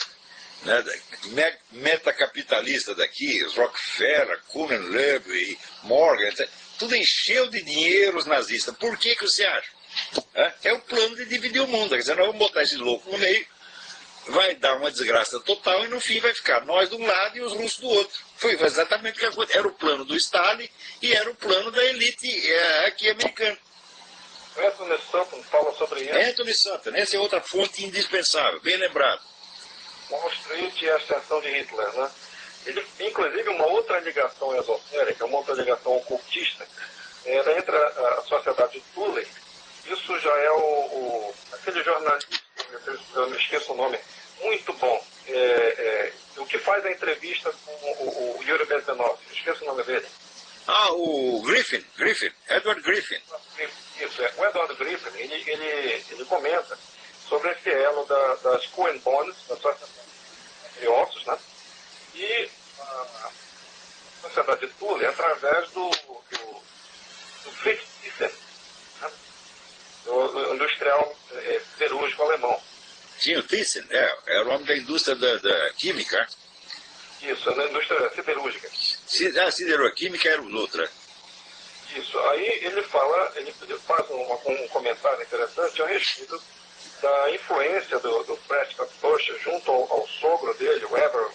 né, metacapitalista daqui, os Rockefeller, Kuhn-Levi, Morgan, etcétera, tudo encheu de dinheiro os nazistas? Por que que você acha? É o plano de dividir o mundo. Quer dizer, nós vamos botar esse louco no meio, vai dar uma desgraça total e no fim vai ficar nós de um lado e os russos do outro. Foi exatamente o que aconteceu. Era o plano do Stalin e era o plano da elite é, aqui americana. Anthony Sutton fala sobre isso. Anthony Sutton, essa é outra fonte indispensável, bem lembrado. Wall Street e a ascensão de Hitler, né? Ele, inclusive, uma outra ligação esotérica, uma outra ligação ocultista, era entre a, a sociedade Thule. Isso já é o, o aquele jornalista, eu me esqueço o nome, muito bom. É, é, o que faz a entrevista com o, o Yuri Bezmenov, esqueço o nome dele. Ah, o Griffin, Griffin, Edward Griffin. Isso, é. O Edward Griffin, ele, ele, ele comenta sobre esse elo da, das Skull and Bones, da sociedade de ossos, né? E a sociedade Thule através do, do, do Fritz Thyssen, né? do, do industrial é, siderúrgico alemão. Sim, o Thyssen, é, era o homem da indústria da, da química. Isso, na indústria siderúrgica. A siderúrgica química era o outro, né? Isso, aí ele fala, ele faz um, um comentário interessante a respeito da influência do, do Prescott Bush junto ao, ao sogro dele, o Weber,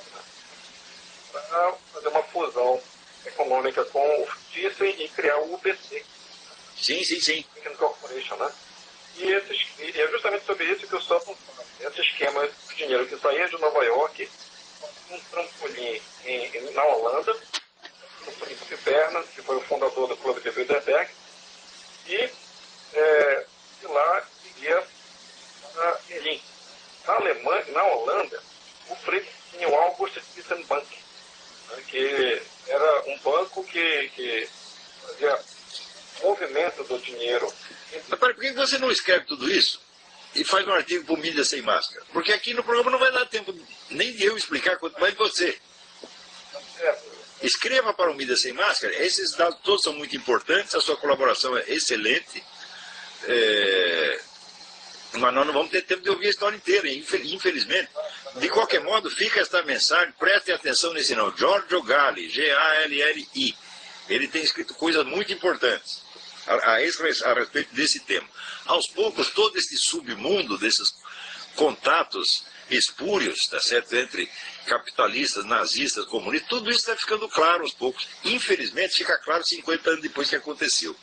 para fazer uma fusão econômica com o Thyssen e criar o U B C. Sim, sim, sim. Corporation, né? E, esses, e é justamente sobre isso que o Sutton fala. Esse esquema de dinheiro que saía de Nova York, um trampolim em, em, na Holanda, o príncipe Bernard, que foi o fundador do Clube de Bilderberg, e é, de lá seguia para Berlim. Na Alemanha, na Holanda, o Fritz tinha o August Thyssen Bank, né, que era um banco que, que fazia movimento do dinheiro. Mas por que você não escreve tudo isso e faz um artigo para o Mídia Sem Máscara? Porque aqui no programa não vai dar tempo nem de eu explicar, quanto mais de você. Escreva para o Mídia Sem Máscara, esses dados todos são muito importantes, a sua colaboração é excelente, é... mas nós não vamos ter tempo de ouvir a história inteira, infelizmente. De qualquer modo, fica esta mensagem, prestem atenção nesse nome, Giorgio Galli, G A L L I. Ele tem escrito coisas muito importantes a, a, a respeito desse tema. Aos poucos, todo esse submundo desses contatos espúrios, tá certo, entre capitalistas, nazistas, comunistas, tudo isso está ficando claro aos poucos. Infelizmente, fica claro cinquenta anos depois que aconteceu.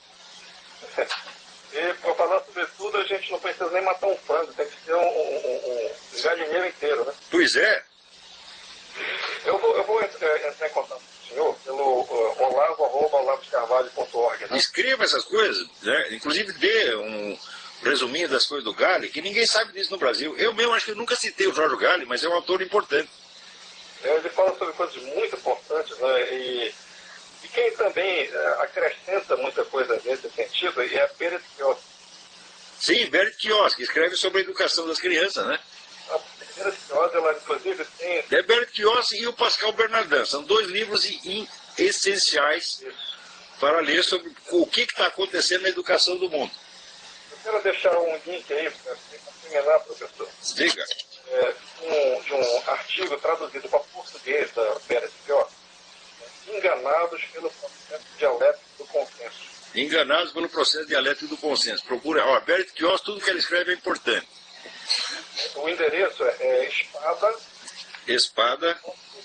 E para falar sobre tudo, a gente não precisa nem matar um frango, tem que ser um, um, um galinheiro inteiro, né? Pois é. Eu vou, eu vou entrar, entrar em contato com o senhor pelo uh, olavo arroba olavo de carvalho ponto org, né? Escreva essas coisas, né? Inclusive dê um resuminho das coisas do Galli, que ninguém sabe disso no Brasil. Eu mesmo acho que eu nunca citei o Giorgio Galli, mas é um autor importante. Ele fala sobre coisas muito importantes, né? E, e quem também uh, acrescenta muita coisa nesse sentido é a Berit Kiosk. Sim, Berit Kiosk, que escreve sobre a educação das crianças, né? A Berit Kiosk, ela inclusive tem... É Berit Kiosk e o Pascal Bernardin, são dois livros essenciais para ler sobre o que está acontecendo na educação do mundo. Eu quero deixar um link aí para terminar, professor. Diga. É, um, de um artigo traduzido para português da Berit Kiosk, Enganados pelo processo dialético do consenso. Enganados pelo processo dialético do consenso. Procura, ó, Berit Kiosk, tudo que ele escreve é importante. O endereço é, é espada. Espada.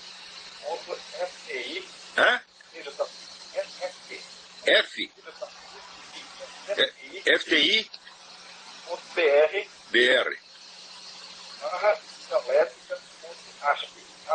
.fti. Hã? F. F T I. .br. B R. Barra dialética.asp.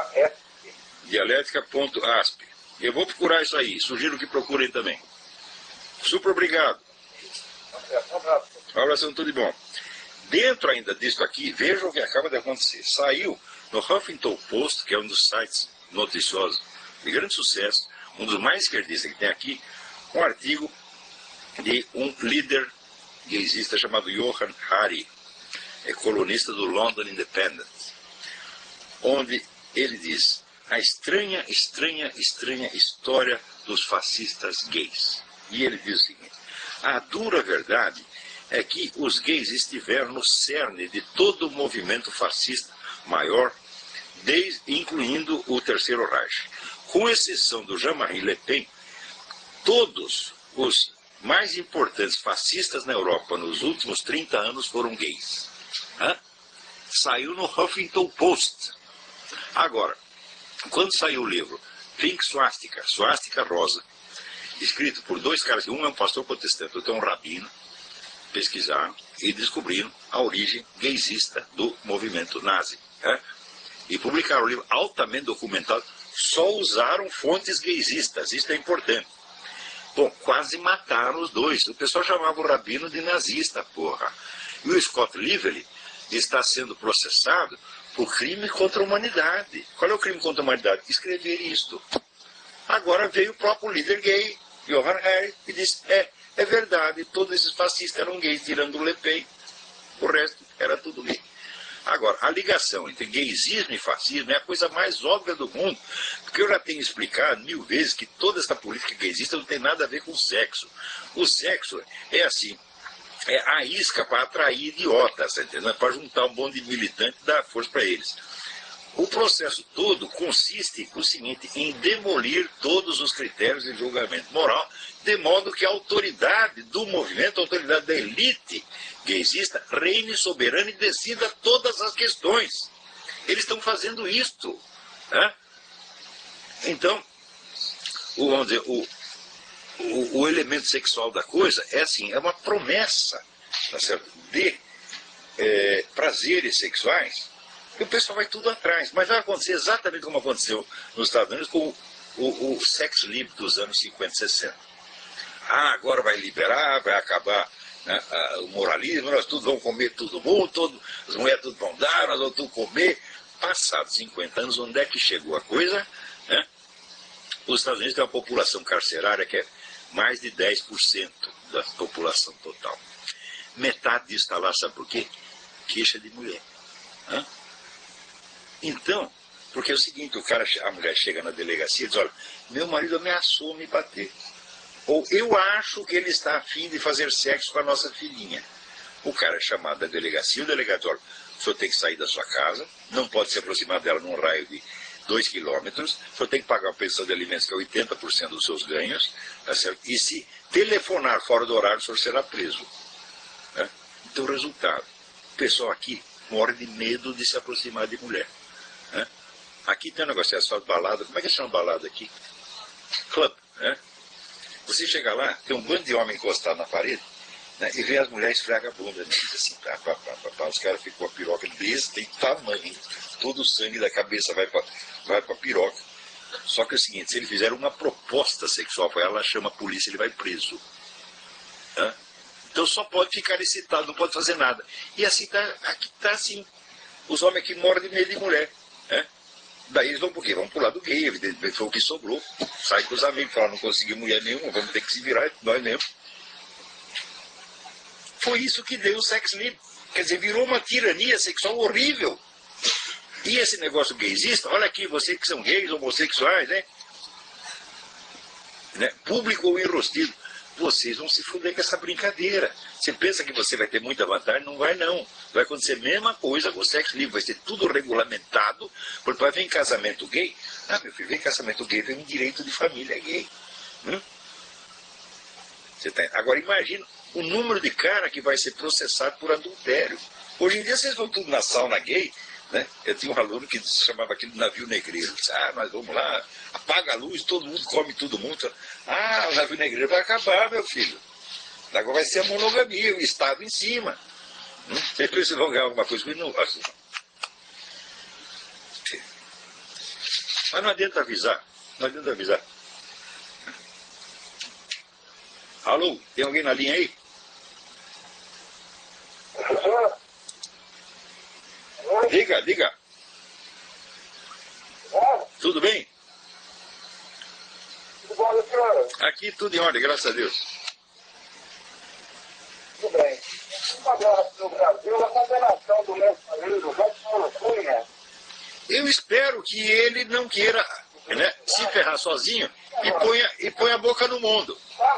Dialética.asp. Eu vou procurar isso aí. Sugiro que procurem também. Super obrigado. Um abraço. Um abração, tudo de bom. Dentro ainda disso aqui, vejam o que acaba de acontecer. Saiu no Huffington Post, que é um dos sites noticiosos de grande sucesso, um dos mais esquerdistas que tem aqui, um artigo de um líder gaysista chamado Johan Hari, é colunista do London Independent, onde ele diz: a estranha, estranha, estranha história dos fascistas gays. E ele diz o seguinte: a dura verdade é que os gays estiveram no cerne de todo o movimento fascista maior, desde, incluindo o Terceiro Reich. Com exceção do Jean-Marie Le Pen, todos os mais importantes fascistas na Europa nos últimos trinta anos foram gays. Hã? Saiu no Huffington Post. Agora, quando saiu o livro Pink Swastika, Swastika Rosa, escrito por dois caras, um é um pastor protestante, outro é um rabino, pesquisaram e descobriram a origem gaysista do movimento nazi. Né? E publicaram um livro altamente documentado, só usaram fontes gaysistas, isso é importante. Bom, quase mataram os dois. O pessoal chamava o rabino de nazista, porra. E o Scott Lively está sendo processado por crime contra a humanidade. Qual é o crime contra a humanidade? Escrever isto. Agora veio o próprio líder gay, Johan Hari, e disse: é, é verdade, todos esses fascistas eram gays, tirando o Le Pen, o resto era tudo gay. Agora, a ligação entre gaysismo e fascismo é a coisa mais óbvia do mundo, porque eu já tenho explicado mil vezes que toda essa política gaysista não tem nada a ver com sexo. O sexo é assim, é a isca para atrair idiotas, entendeu? Para juntar um monte de militante e dar força para eles. O processo todo consiste no seguinte, em demolir todos os critérios de julgamento moral, de modo que a autoridade do movimento, a autoridade da elite gaysista, reine soberana e decida todas as questões. Eles estão fazendo isto. Né? Então, o, vamos dizer, o, o, o elemento sexual da coisa é assim, é uma promessa, tá certo? De é, prazeres sexuais, e o pessoal vai tudo atrás. Mas vai acontecer exatamente como aconteceu nos Estados Unidos com o, o, o sex livre dos anos cinquenta e sessenta. Ah, agora vai liberar, vai acabar, né, o moralismo, nós todos vamos comer todo mundo, todo, as mulheres tudo vão dar, nós vamos tudo comer. Passados cinquenta anos, onde é que chegou a coisa? Né? Os Estados Unidos têm uma população carcerária que é mais de dez por cento da população total. Metade disso está lá, sabe por quê? Queixa de mulher. Hã? Então, porque é o seguinte, o cara, a mulher chega na delegacia e diz: olha, meu marido ameaçou me bater. Ou eu acho que ele está a fim de fazer sexo com a nossa filhinha. O cara é chamado da delegacia, o delegado, olha, o senhor tem que sair da sua casa, não pode se aproximar dela num raio de dois quilômetros, o senhor tem que pagar uma pensão de alimentos que é oitenta por cento dos seus ganhos, tá certo? E se telefonar fora do horário, o senhor será preso. Né? Então, resultado, o pessoal aqui morre de medo de se aproximar de mulher. Né? Aqui tem um negócio, é só balada, como é que chama balada aqui? Club, né? Você chega lá, tem um bando de homem encostado na parede, né, e vê as mulheres esfregar a bunda, né, assim, pá, pá, pá, pá, pá, os caras ficam com a piroca desse, tem tamanho, todo o sangue da cabeça vai para vai a piroca. Só que é o seguinte, se ele fizer uma proposta sexual para ela, ela chama a polícia, ele vai preso. Né? Então só pode ficar excitado, não pode fazer nada. E assim tá, aqui está assim, os homens aqui morrem de medo de mulher. Né? Daí eles vão por quê? Vão pro lado gay, evidentemente foi o que sobrou. Sai com os amigos, falam, não consegui mulher nenhuma, vamos ter que se virar nós mesmos. Foi isso que deu o sex livre. Quer dizer, virou uma tirania sexual horrível. E esse negócio gaysista, olha aqui, vocês que são gays, homossexuais, né? né? Público ou enrostido, vocês vão se fuder com essa brincadeira. Você pensa que você vai ter muita vantagem? Não vai não. Vai acontecer a mesma coisa com o sexo livre, vai ser tudo regulamentado, porque vai vir casamento gay. Ah, meu filho, vem casamento gay, vem um direito de família gay. Hum? Você tá... Agora imagina o número de cara que vai ser processado por adultério. Hoje em dia vocês vão tudo na sauna gay, né? Eu tinha um aluno que se chamava aquele navio negreiro. Disse, ah, nós vamos lá, apaga a luz, todo mundo come todo mundo. Ah, o navio negreiro vai acabar, meu filho. Agora vai ser a monogamia, o Estado em cima. Hum? Vocês precisam vão ganhar alguma coisa? Não, assim. Mas não adianta avisar. Não adianta avisar. Alô, tem alguém na linha aí? Diga, diga. Tudo bem? Tudo bom, senhora? Aqui tudo em ordem, graças a Deus. Tudo bem. Um abraço no Brasil, a condenação do mensageiro, vai Paulo Cunha. Eu espero que ele não queira, né, se ferrar sozinho e ponha, e ponha a boca no mundo.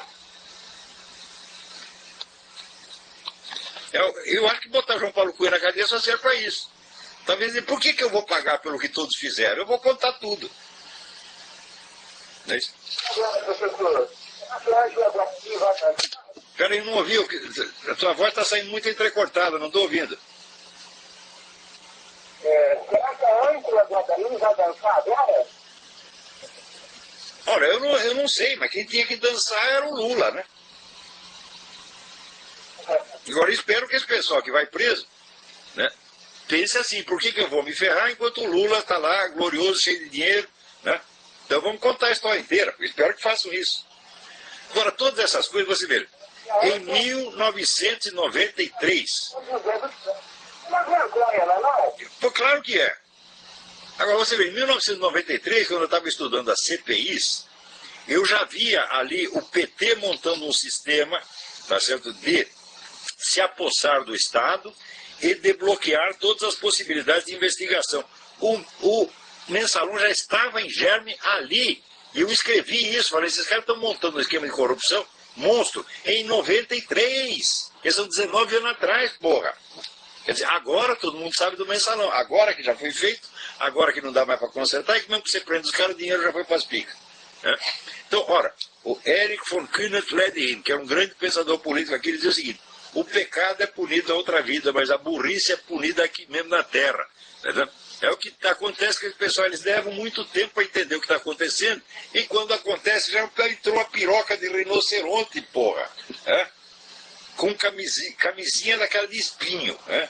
Eu, eu acho que botar João Paulo Cunha na cadeia só serve para isso. Talvez, por que, que eu vou pagar pelo que todos fizeram? Eu vou contar tudo. Não é isso? Peraí, não ouvi. A sua voz está saindo muito entrecortada, não estou ouvindo. É, será que a âncora do Adalim vai dançar agora? Olha, eu não, eu não sei, mas quem tinha que dançar era o Lula, né? Agora espero que esse pessoal que vai preso, né, pense assim, por que, que eu vou me ferrar enquanto o Lula está lá, glorioso, cheio de dinheiro, né? Então vamos contar a história inteira, espero que façam isso. Agora, todas essas coisas, você vê, em mil novecentos e noventa e três... Uma vergonha, não é não? Pô, claro que é. Agora, você vê, em mil novecentos e noventa e três, quando eu estava estudando as C P Is, eu já via ali o P T montando um sistema, tá certo, de se apossar do Estado e desbloquear todas as possibilidades de investigação. O, o Mensalão já estava em germe ali. E eu escrevi isso, falei, esses caras estão montando um esquema de corrupção, monstro, em noventa e três. Eles são dezenove anos atrás, porra. Quer dizer, agora todo mundo sabe do Mensalão. Agora que já foi feito, agora que não dá mais para consertar, e que mesmo que você prenda os caras, o dinheiro já foi para as picas. Né? Então, ora, o Erich von Kühnert-Ledin, que é um grande pensador político aqui, ele dizia o seguinte, o pecado é punido na outra vida, mas a burrice é punida aqui mesmo na terra. Entendeu? É o que acontece com esse pessoal, eles levam muito tempo para entender o que está acontecendo, e quando acontece já entrou a piroca de rinoceronte, porra. É? Com camisinha, camisinha daquela de espinho. É?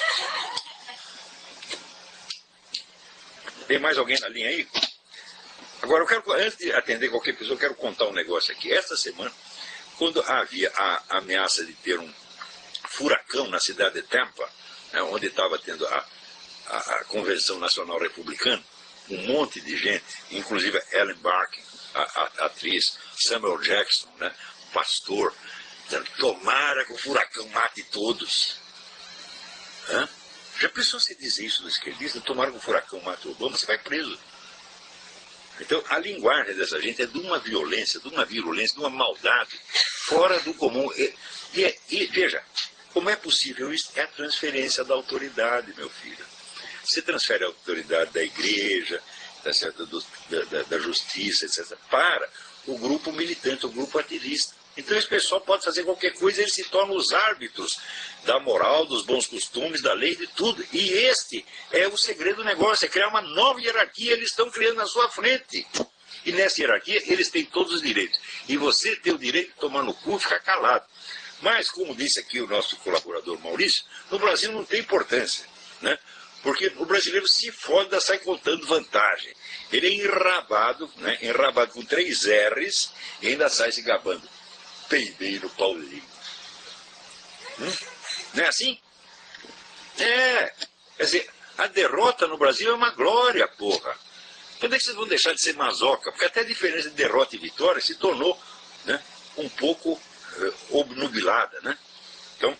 Tem mais alguém na linha aí? Agora, eu quero, antes de atender qualquer pessoa, eu quero contar um negócio aqui. Esta semana, quando havia a ameaça de ter um furacão na cidade de Tampa, né, onde estava tendo a, a, a Convenção Nacional Republicana, um monte de gente, inclusive Ellen Barkin, a, a atriz, Samuel Jackson, né, pastor, dizendo, tomara que o furacão mate todos. Hã? Já pensou se dizer isso do esquerdista? Tomara que o furacão mate o Obama, você vai preso. Então, a linguagem dessa gente é de uma violência, de uma virulência, de uma maldade fora do comum. E, e, e veja, Como é possível isso? É a transferência da autoridade, meu filho. Você transfere a autoridade da igreja, tá certo? Do, da, da, da justiça, etcétera, para o grupo militante, o grupo ativista. Então esse pessoal pode fazer qualquer coisa, eles se tornam os árbitros da moral, dos bons costumes, da lei, de tudo. E este é o segredo do negócio, é criar uma nova hierarquia, eles estão criando na sua frente. E nessa hierarquia eles têm todos os direitos. E você tem o direito de tomar no cu e ficar calado. Mas, como disse aqui o nosso colaborador Maurício, no Brasil não tem importância, né? Porque o brasileiro se foda, sai contando vantagem. Ele é enrabado, né? Enrabado com três R's e ainda sai se gabando. Peideiro Paulinho. Hum? Não é assim? É. Quer dizer, a derrota no Brasil é uma glória, porra. Quando é que vocês vão deixar de ser masoca? Porque até a diferença de derrota e vitória se tornou, né, um pouco uh, obnubilada, né? Então,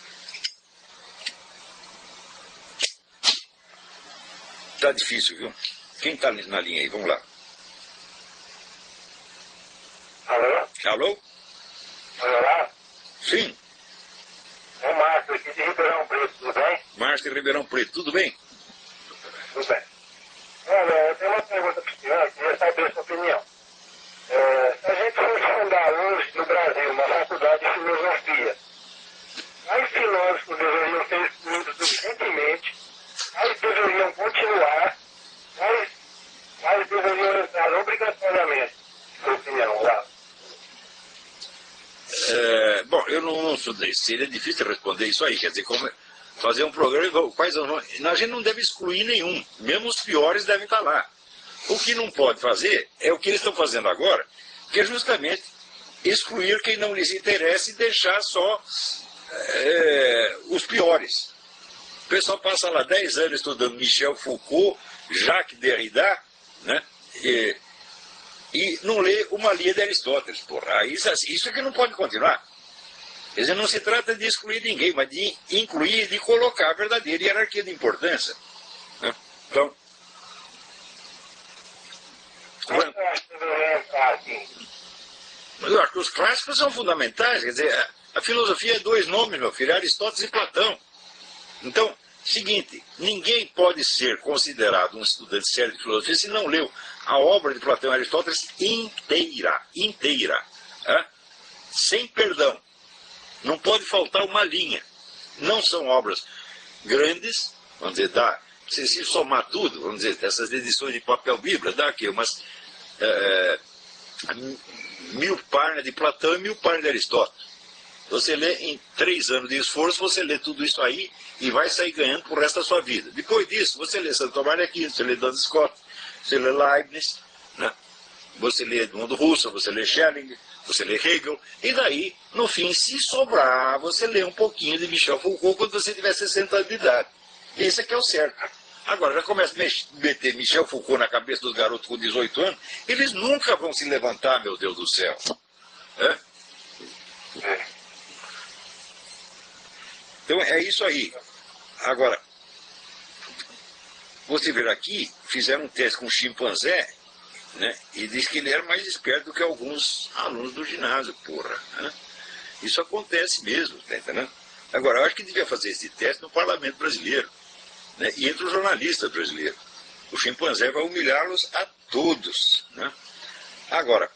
tá difícil, viu? Quem tá na linha aí? Vamos lá. Alô? Alô? Olá? Sim. É o Márcio aqui de Ribeirão Preto, tudo bem? Márcio de Ribeirão Preto, tudo bem? Tudo bem. Olha, eu tenho uma pergunta para o senhor, eu queria saber a sua opinião. É, se a gente fosse fundar hoje no Brasil uma faculdade de filosofia, quais filósofos deveriam ser excluídos urgentemente, quais deveriam continuar, quais, quais deveriam entrar obrigatoriamente? Sua opinião, lá. É, bom, eu não, não estudei, seria difícil responder isso aí, quer dizer, como fazer um programa, quais a gente não deve excluir nenhum, mesmo os piores devem estar lá. O que não pode fazer é o que eles estão fazendo agora, que é justamente excluir quem não lhes interessa e deixar só é, os piores. O pessoal passa lá dez anos estudando Michel Foucault, Jacques Derrida, né? E, e não lê uma linha de Aristóteles. Porra, isso, isso é que não pode continuar. Quer dizer, não se trata de excluir ninguém, mas de incluir e de colocar a verdadeira hierarquia de importância. Né? Então, eu acho que os clássicos são fundamentais. Quer dizer, a, a filosofia é dois nomes, meu filho, Aristóteles e Platão. Então, seguinte, ninguém pode ser considerado um estudante sério de filosofia se não leu a obra de Platão e Aristóteles inteira, inteira, né? Sem perdão. Não pode faltar uma linha. Não são obras grandes, vamos dizer, dá, se se somar tudo, vamos dizer, essas edições de papel bíblia, dá aqui umas é, mil páginas de Platão e mil páginas de Aristóteles. Você lê em três anos de esforço, você lê tudo isso aí e vai sair ganhando pro resto da sua vida. Depois disso, você lê Santo Tomás de Aquino, você lê Duns Scott, você lê Leibniz, né? Você lê Edmundo Husserl, você lê Schelling, você lê Hegel, e daí, no fim, se sobrar, você lê um pouquinho de Michel Foucault quando você tiver sessenta anos de idade. Esse aqui é o certo. Agora, já começa a meter Michel Foucault na cabeça dos garotos com dezoito anos, eles nunca vão se levantar, meu Deus do céu. É? Então, é isso aí. Agora, você ver aqui, fizeram um teste com um chimpanzé, né, e diz que ele era mais esperto do que alguns alunos do ginásio, porra. Né? Isso acontece mesmo, tá entendendo? Agora, eu acho que devia fazer esse teste no parlamento brasileiro, né, e entre os jornalistas brasileiros. O chimpanzé vai humilhá-los a todos. Né? Agora,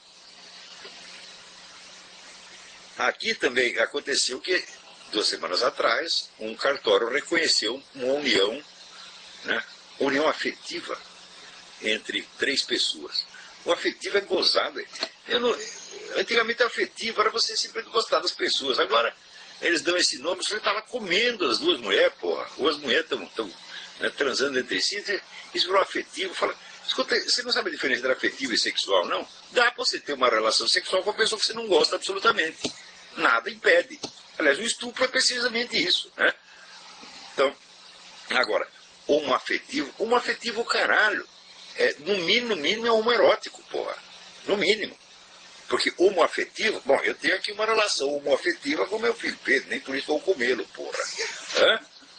aqui também aconteceu que, duas semanas atrás, um cartório reconheceu uma união, né, união afetiva entre três pessoas. O afetivo é gozado. Eu não, antigamente, afetivo era você simplesmente gostar das pessoas. Agora, eles dão esse nome, você estava comendo as duas mulheres, porra. Ou as mulheres estão, né, transando entre si. Isso virou afetivo. Fala, escuta, você não sabe a diferença entre afetivo e sexual, não? Dá para você ter uma relação sexual com uma pessoa que você não gosta absolutamente. Nada impede. Aliás, o estupro é precisamente isso, né? Então, agora, homo afetivo, homo afetivo, caralho. É, no mínimo, no mínimo é homoerótico, porra. No mínimo. Porque homoafetivo, bom, eu tenho aqui uma relação homoafetiva com meu filho Pedro, nem por isso vou comê-lo, porra. Hã?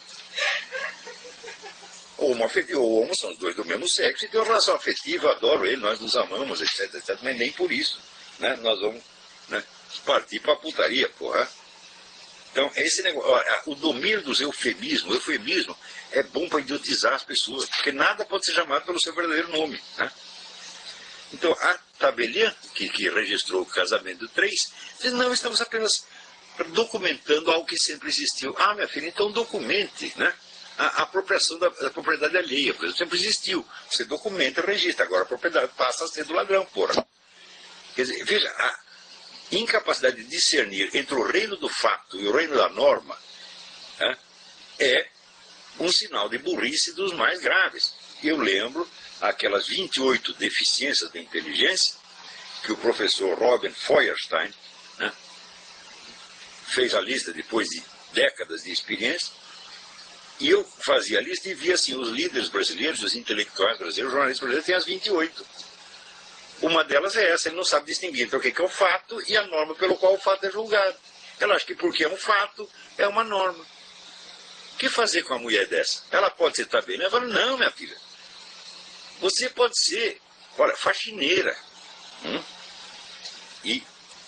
Homoafetivo ou homo são os dois do mesmo sexo e tem uma relação afetiva, adoro ele, nós nos amamos, etc, etc, mas nem por isso, né? Nós vamos, né, partir pra putaria, porra. Então, esse negócio, ó, o domínio dos eufemismos, o eufemismo é bom para idiotizar as pessoas, porque nada pode ser chamado pelo seu verdadeiro nome, né? Então, a tabeliã, que, que registrou o casamento do três, diz, não, estamos apenas documentando algo que sempre existiu. Ah, minha filha, então documente, né? A, a apropriação da, da propriedade alheia, por exemplo, sempre existiu. Você documenta e registra, agora a propriedade passa a ser do ladrão, porra. Quer dizer, veja, a incapacidade de discernir entre o reino do fato e o reino da norma, né, é um sinal de burrice dos mais graves. Eu lembro aquelas vinte e oito deficiências da inteligência que o professor Robin Feuerstein, né, fez a lista depois de décadas de experiência, e eu fazia a lista e via assim, os líderes brasileiros, os intelectuais brasileiros, os jornalistas brasileiros têm as vinte e oito. Uma delas é essa, ele não sabe distinguir entre o que é o fato e a norma pelo qual o fato é julgado. Ela acha que porque é um fato, é uma norma. O que fazer com uma mulher dessa? Ela pode ser tabeliã? Eu falo, não, minha filha. Você pode ser, olha, faxineira. Hum? E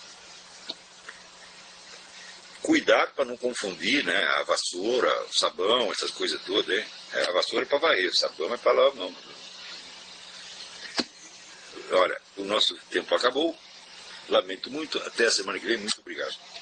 cuidado para não confundir, né, a vassoura, o sabão, essas coisas todas. Hein? A vassoura é para varrer, o sabão é para lavar a mão. Olha, o nosso tempo acabou. Lamento muito. Até a semana que vem. Muito obrigado.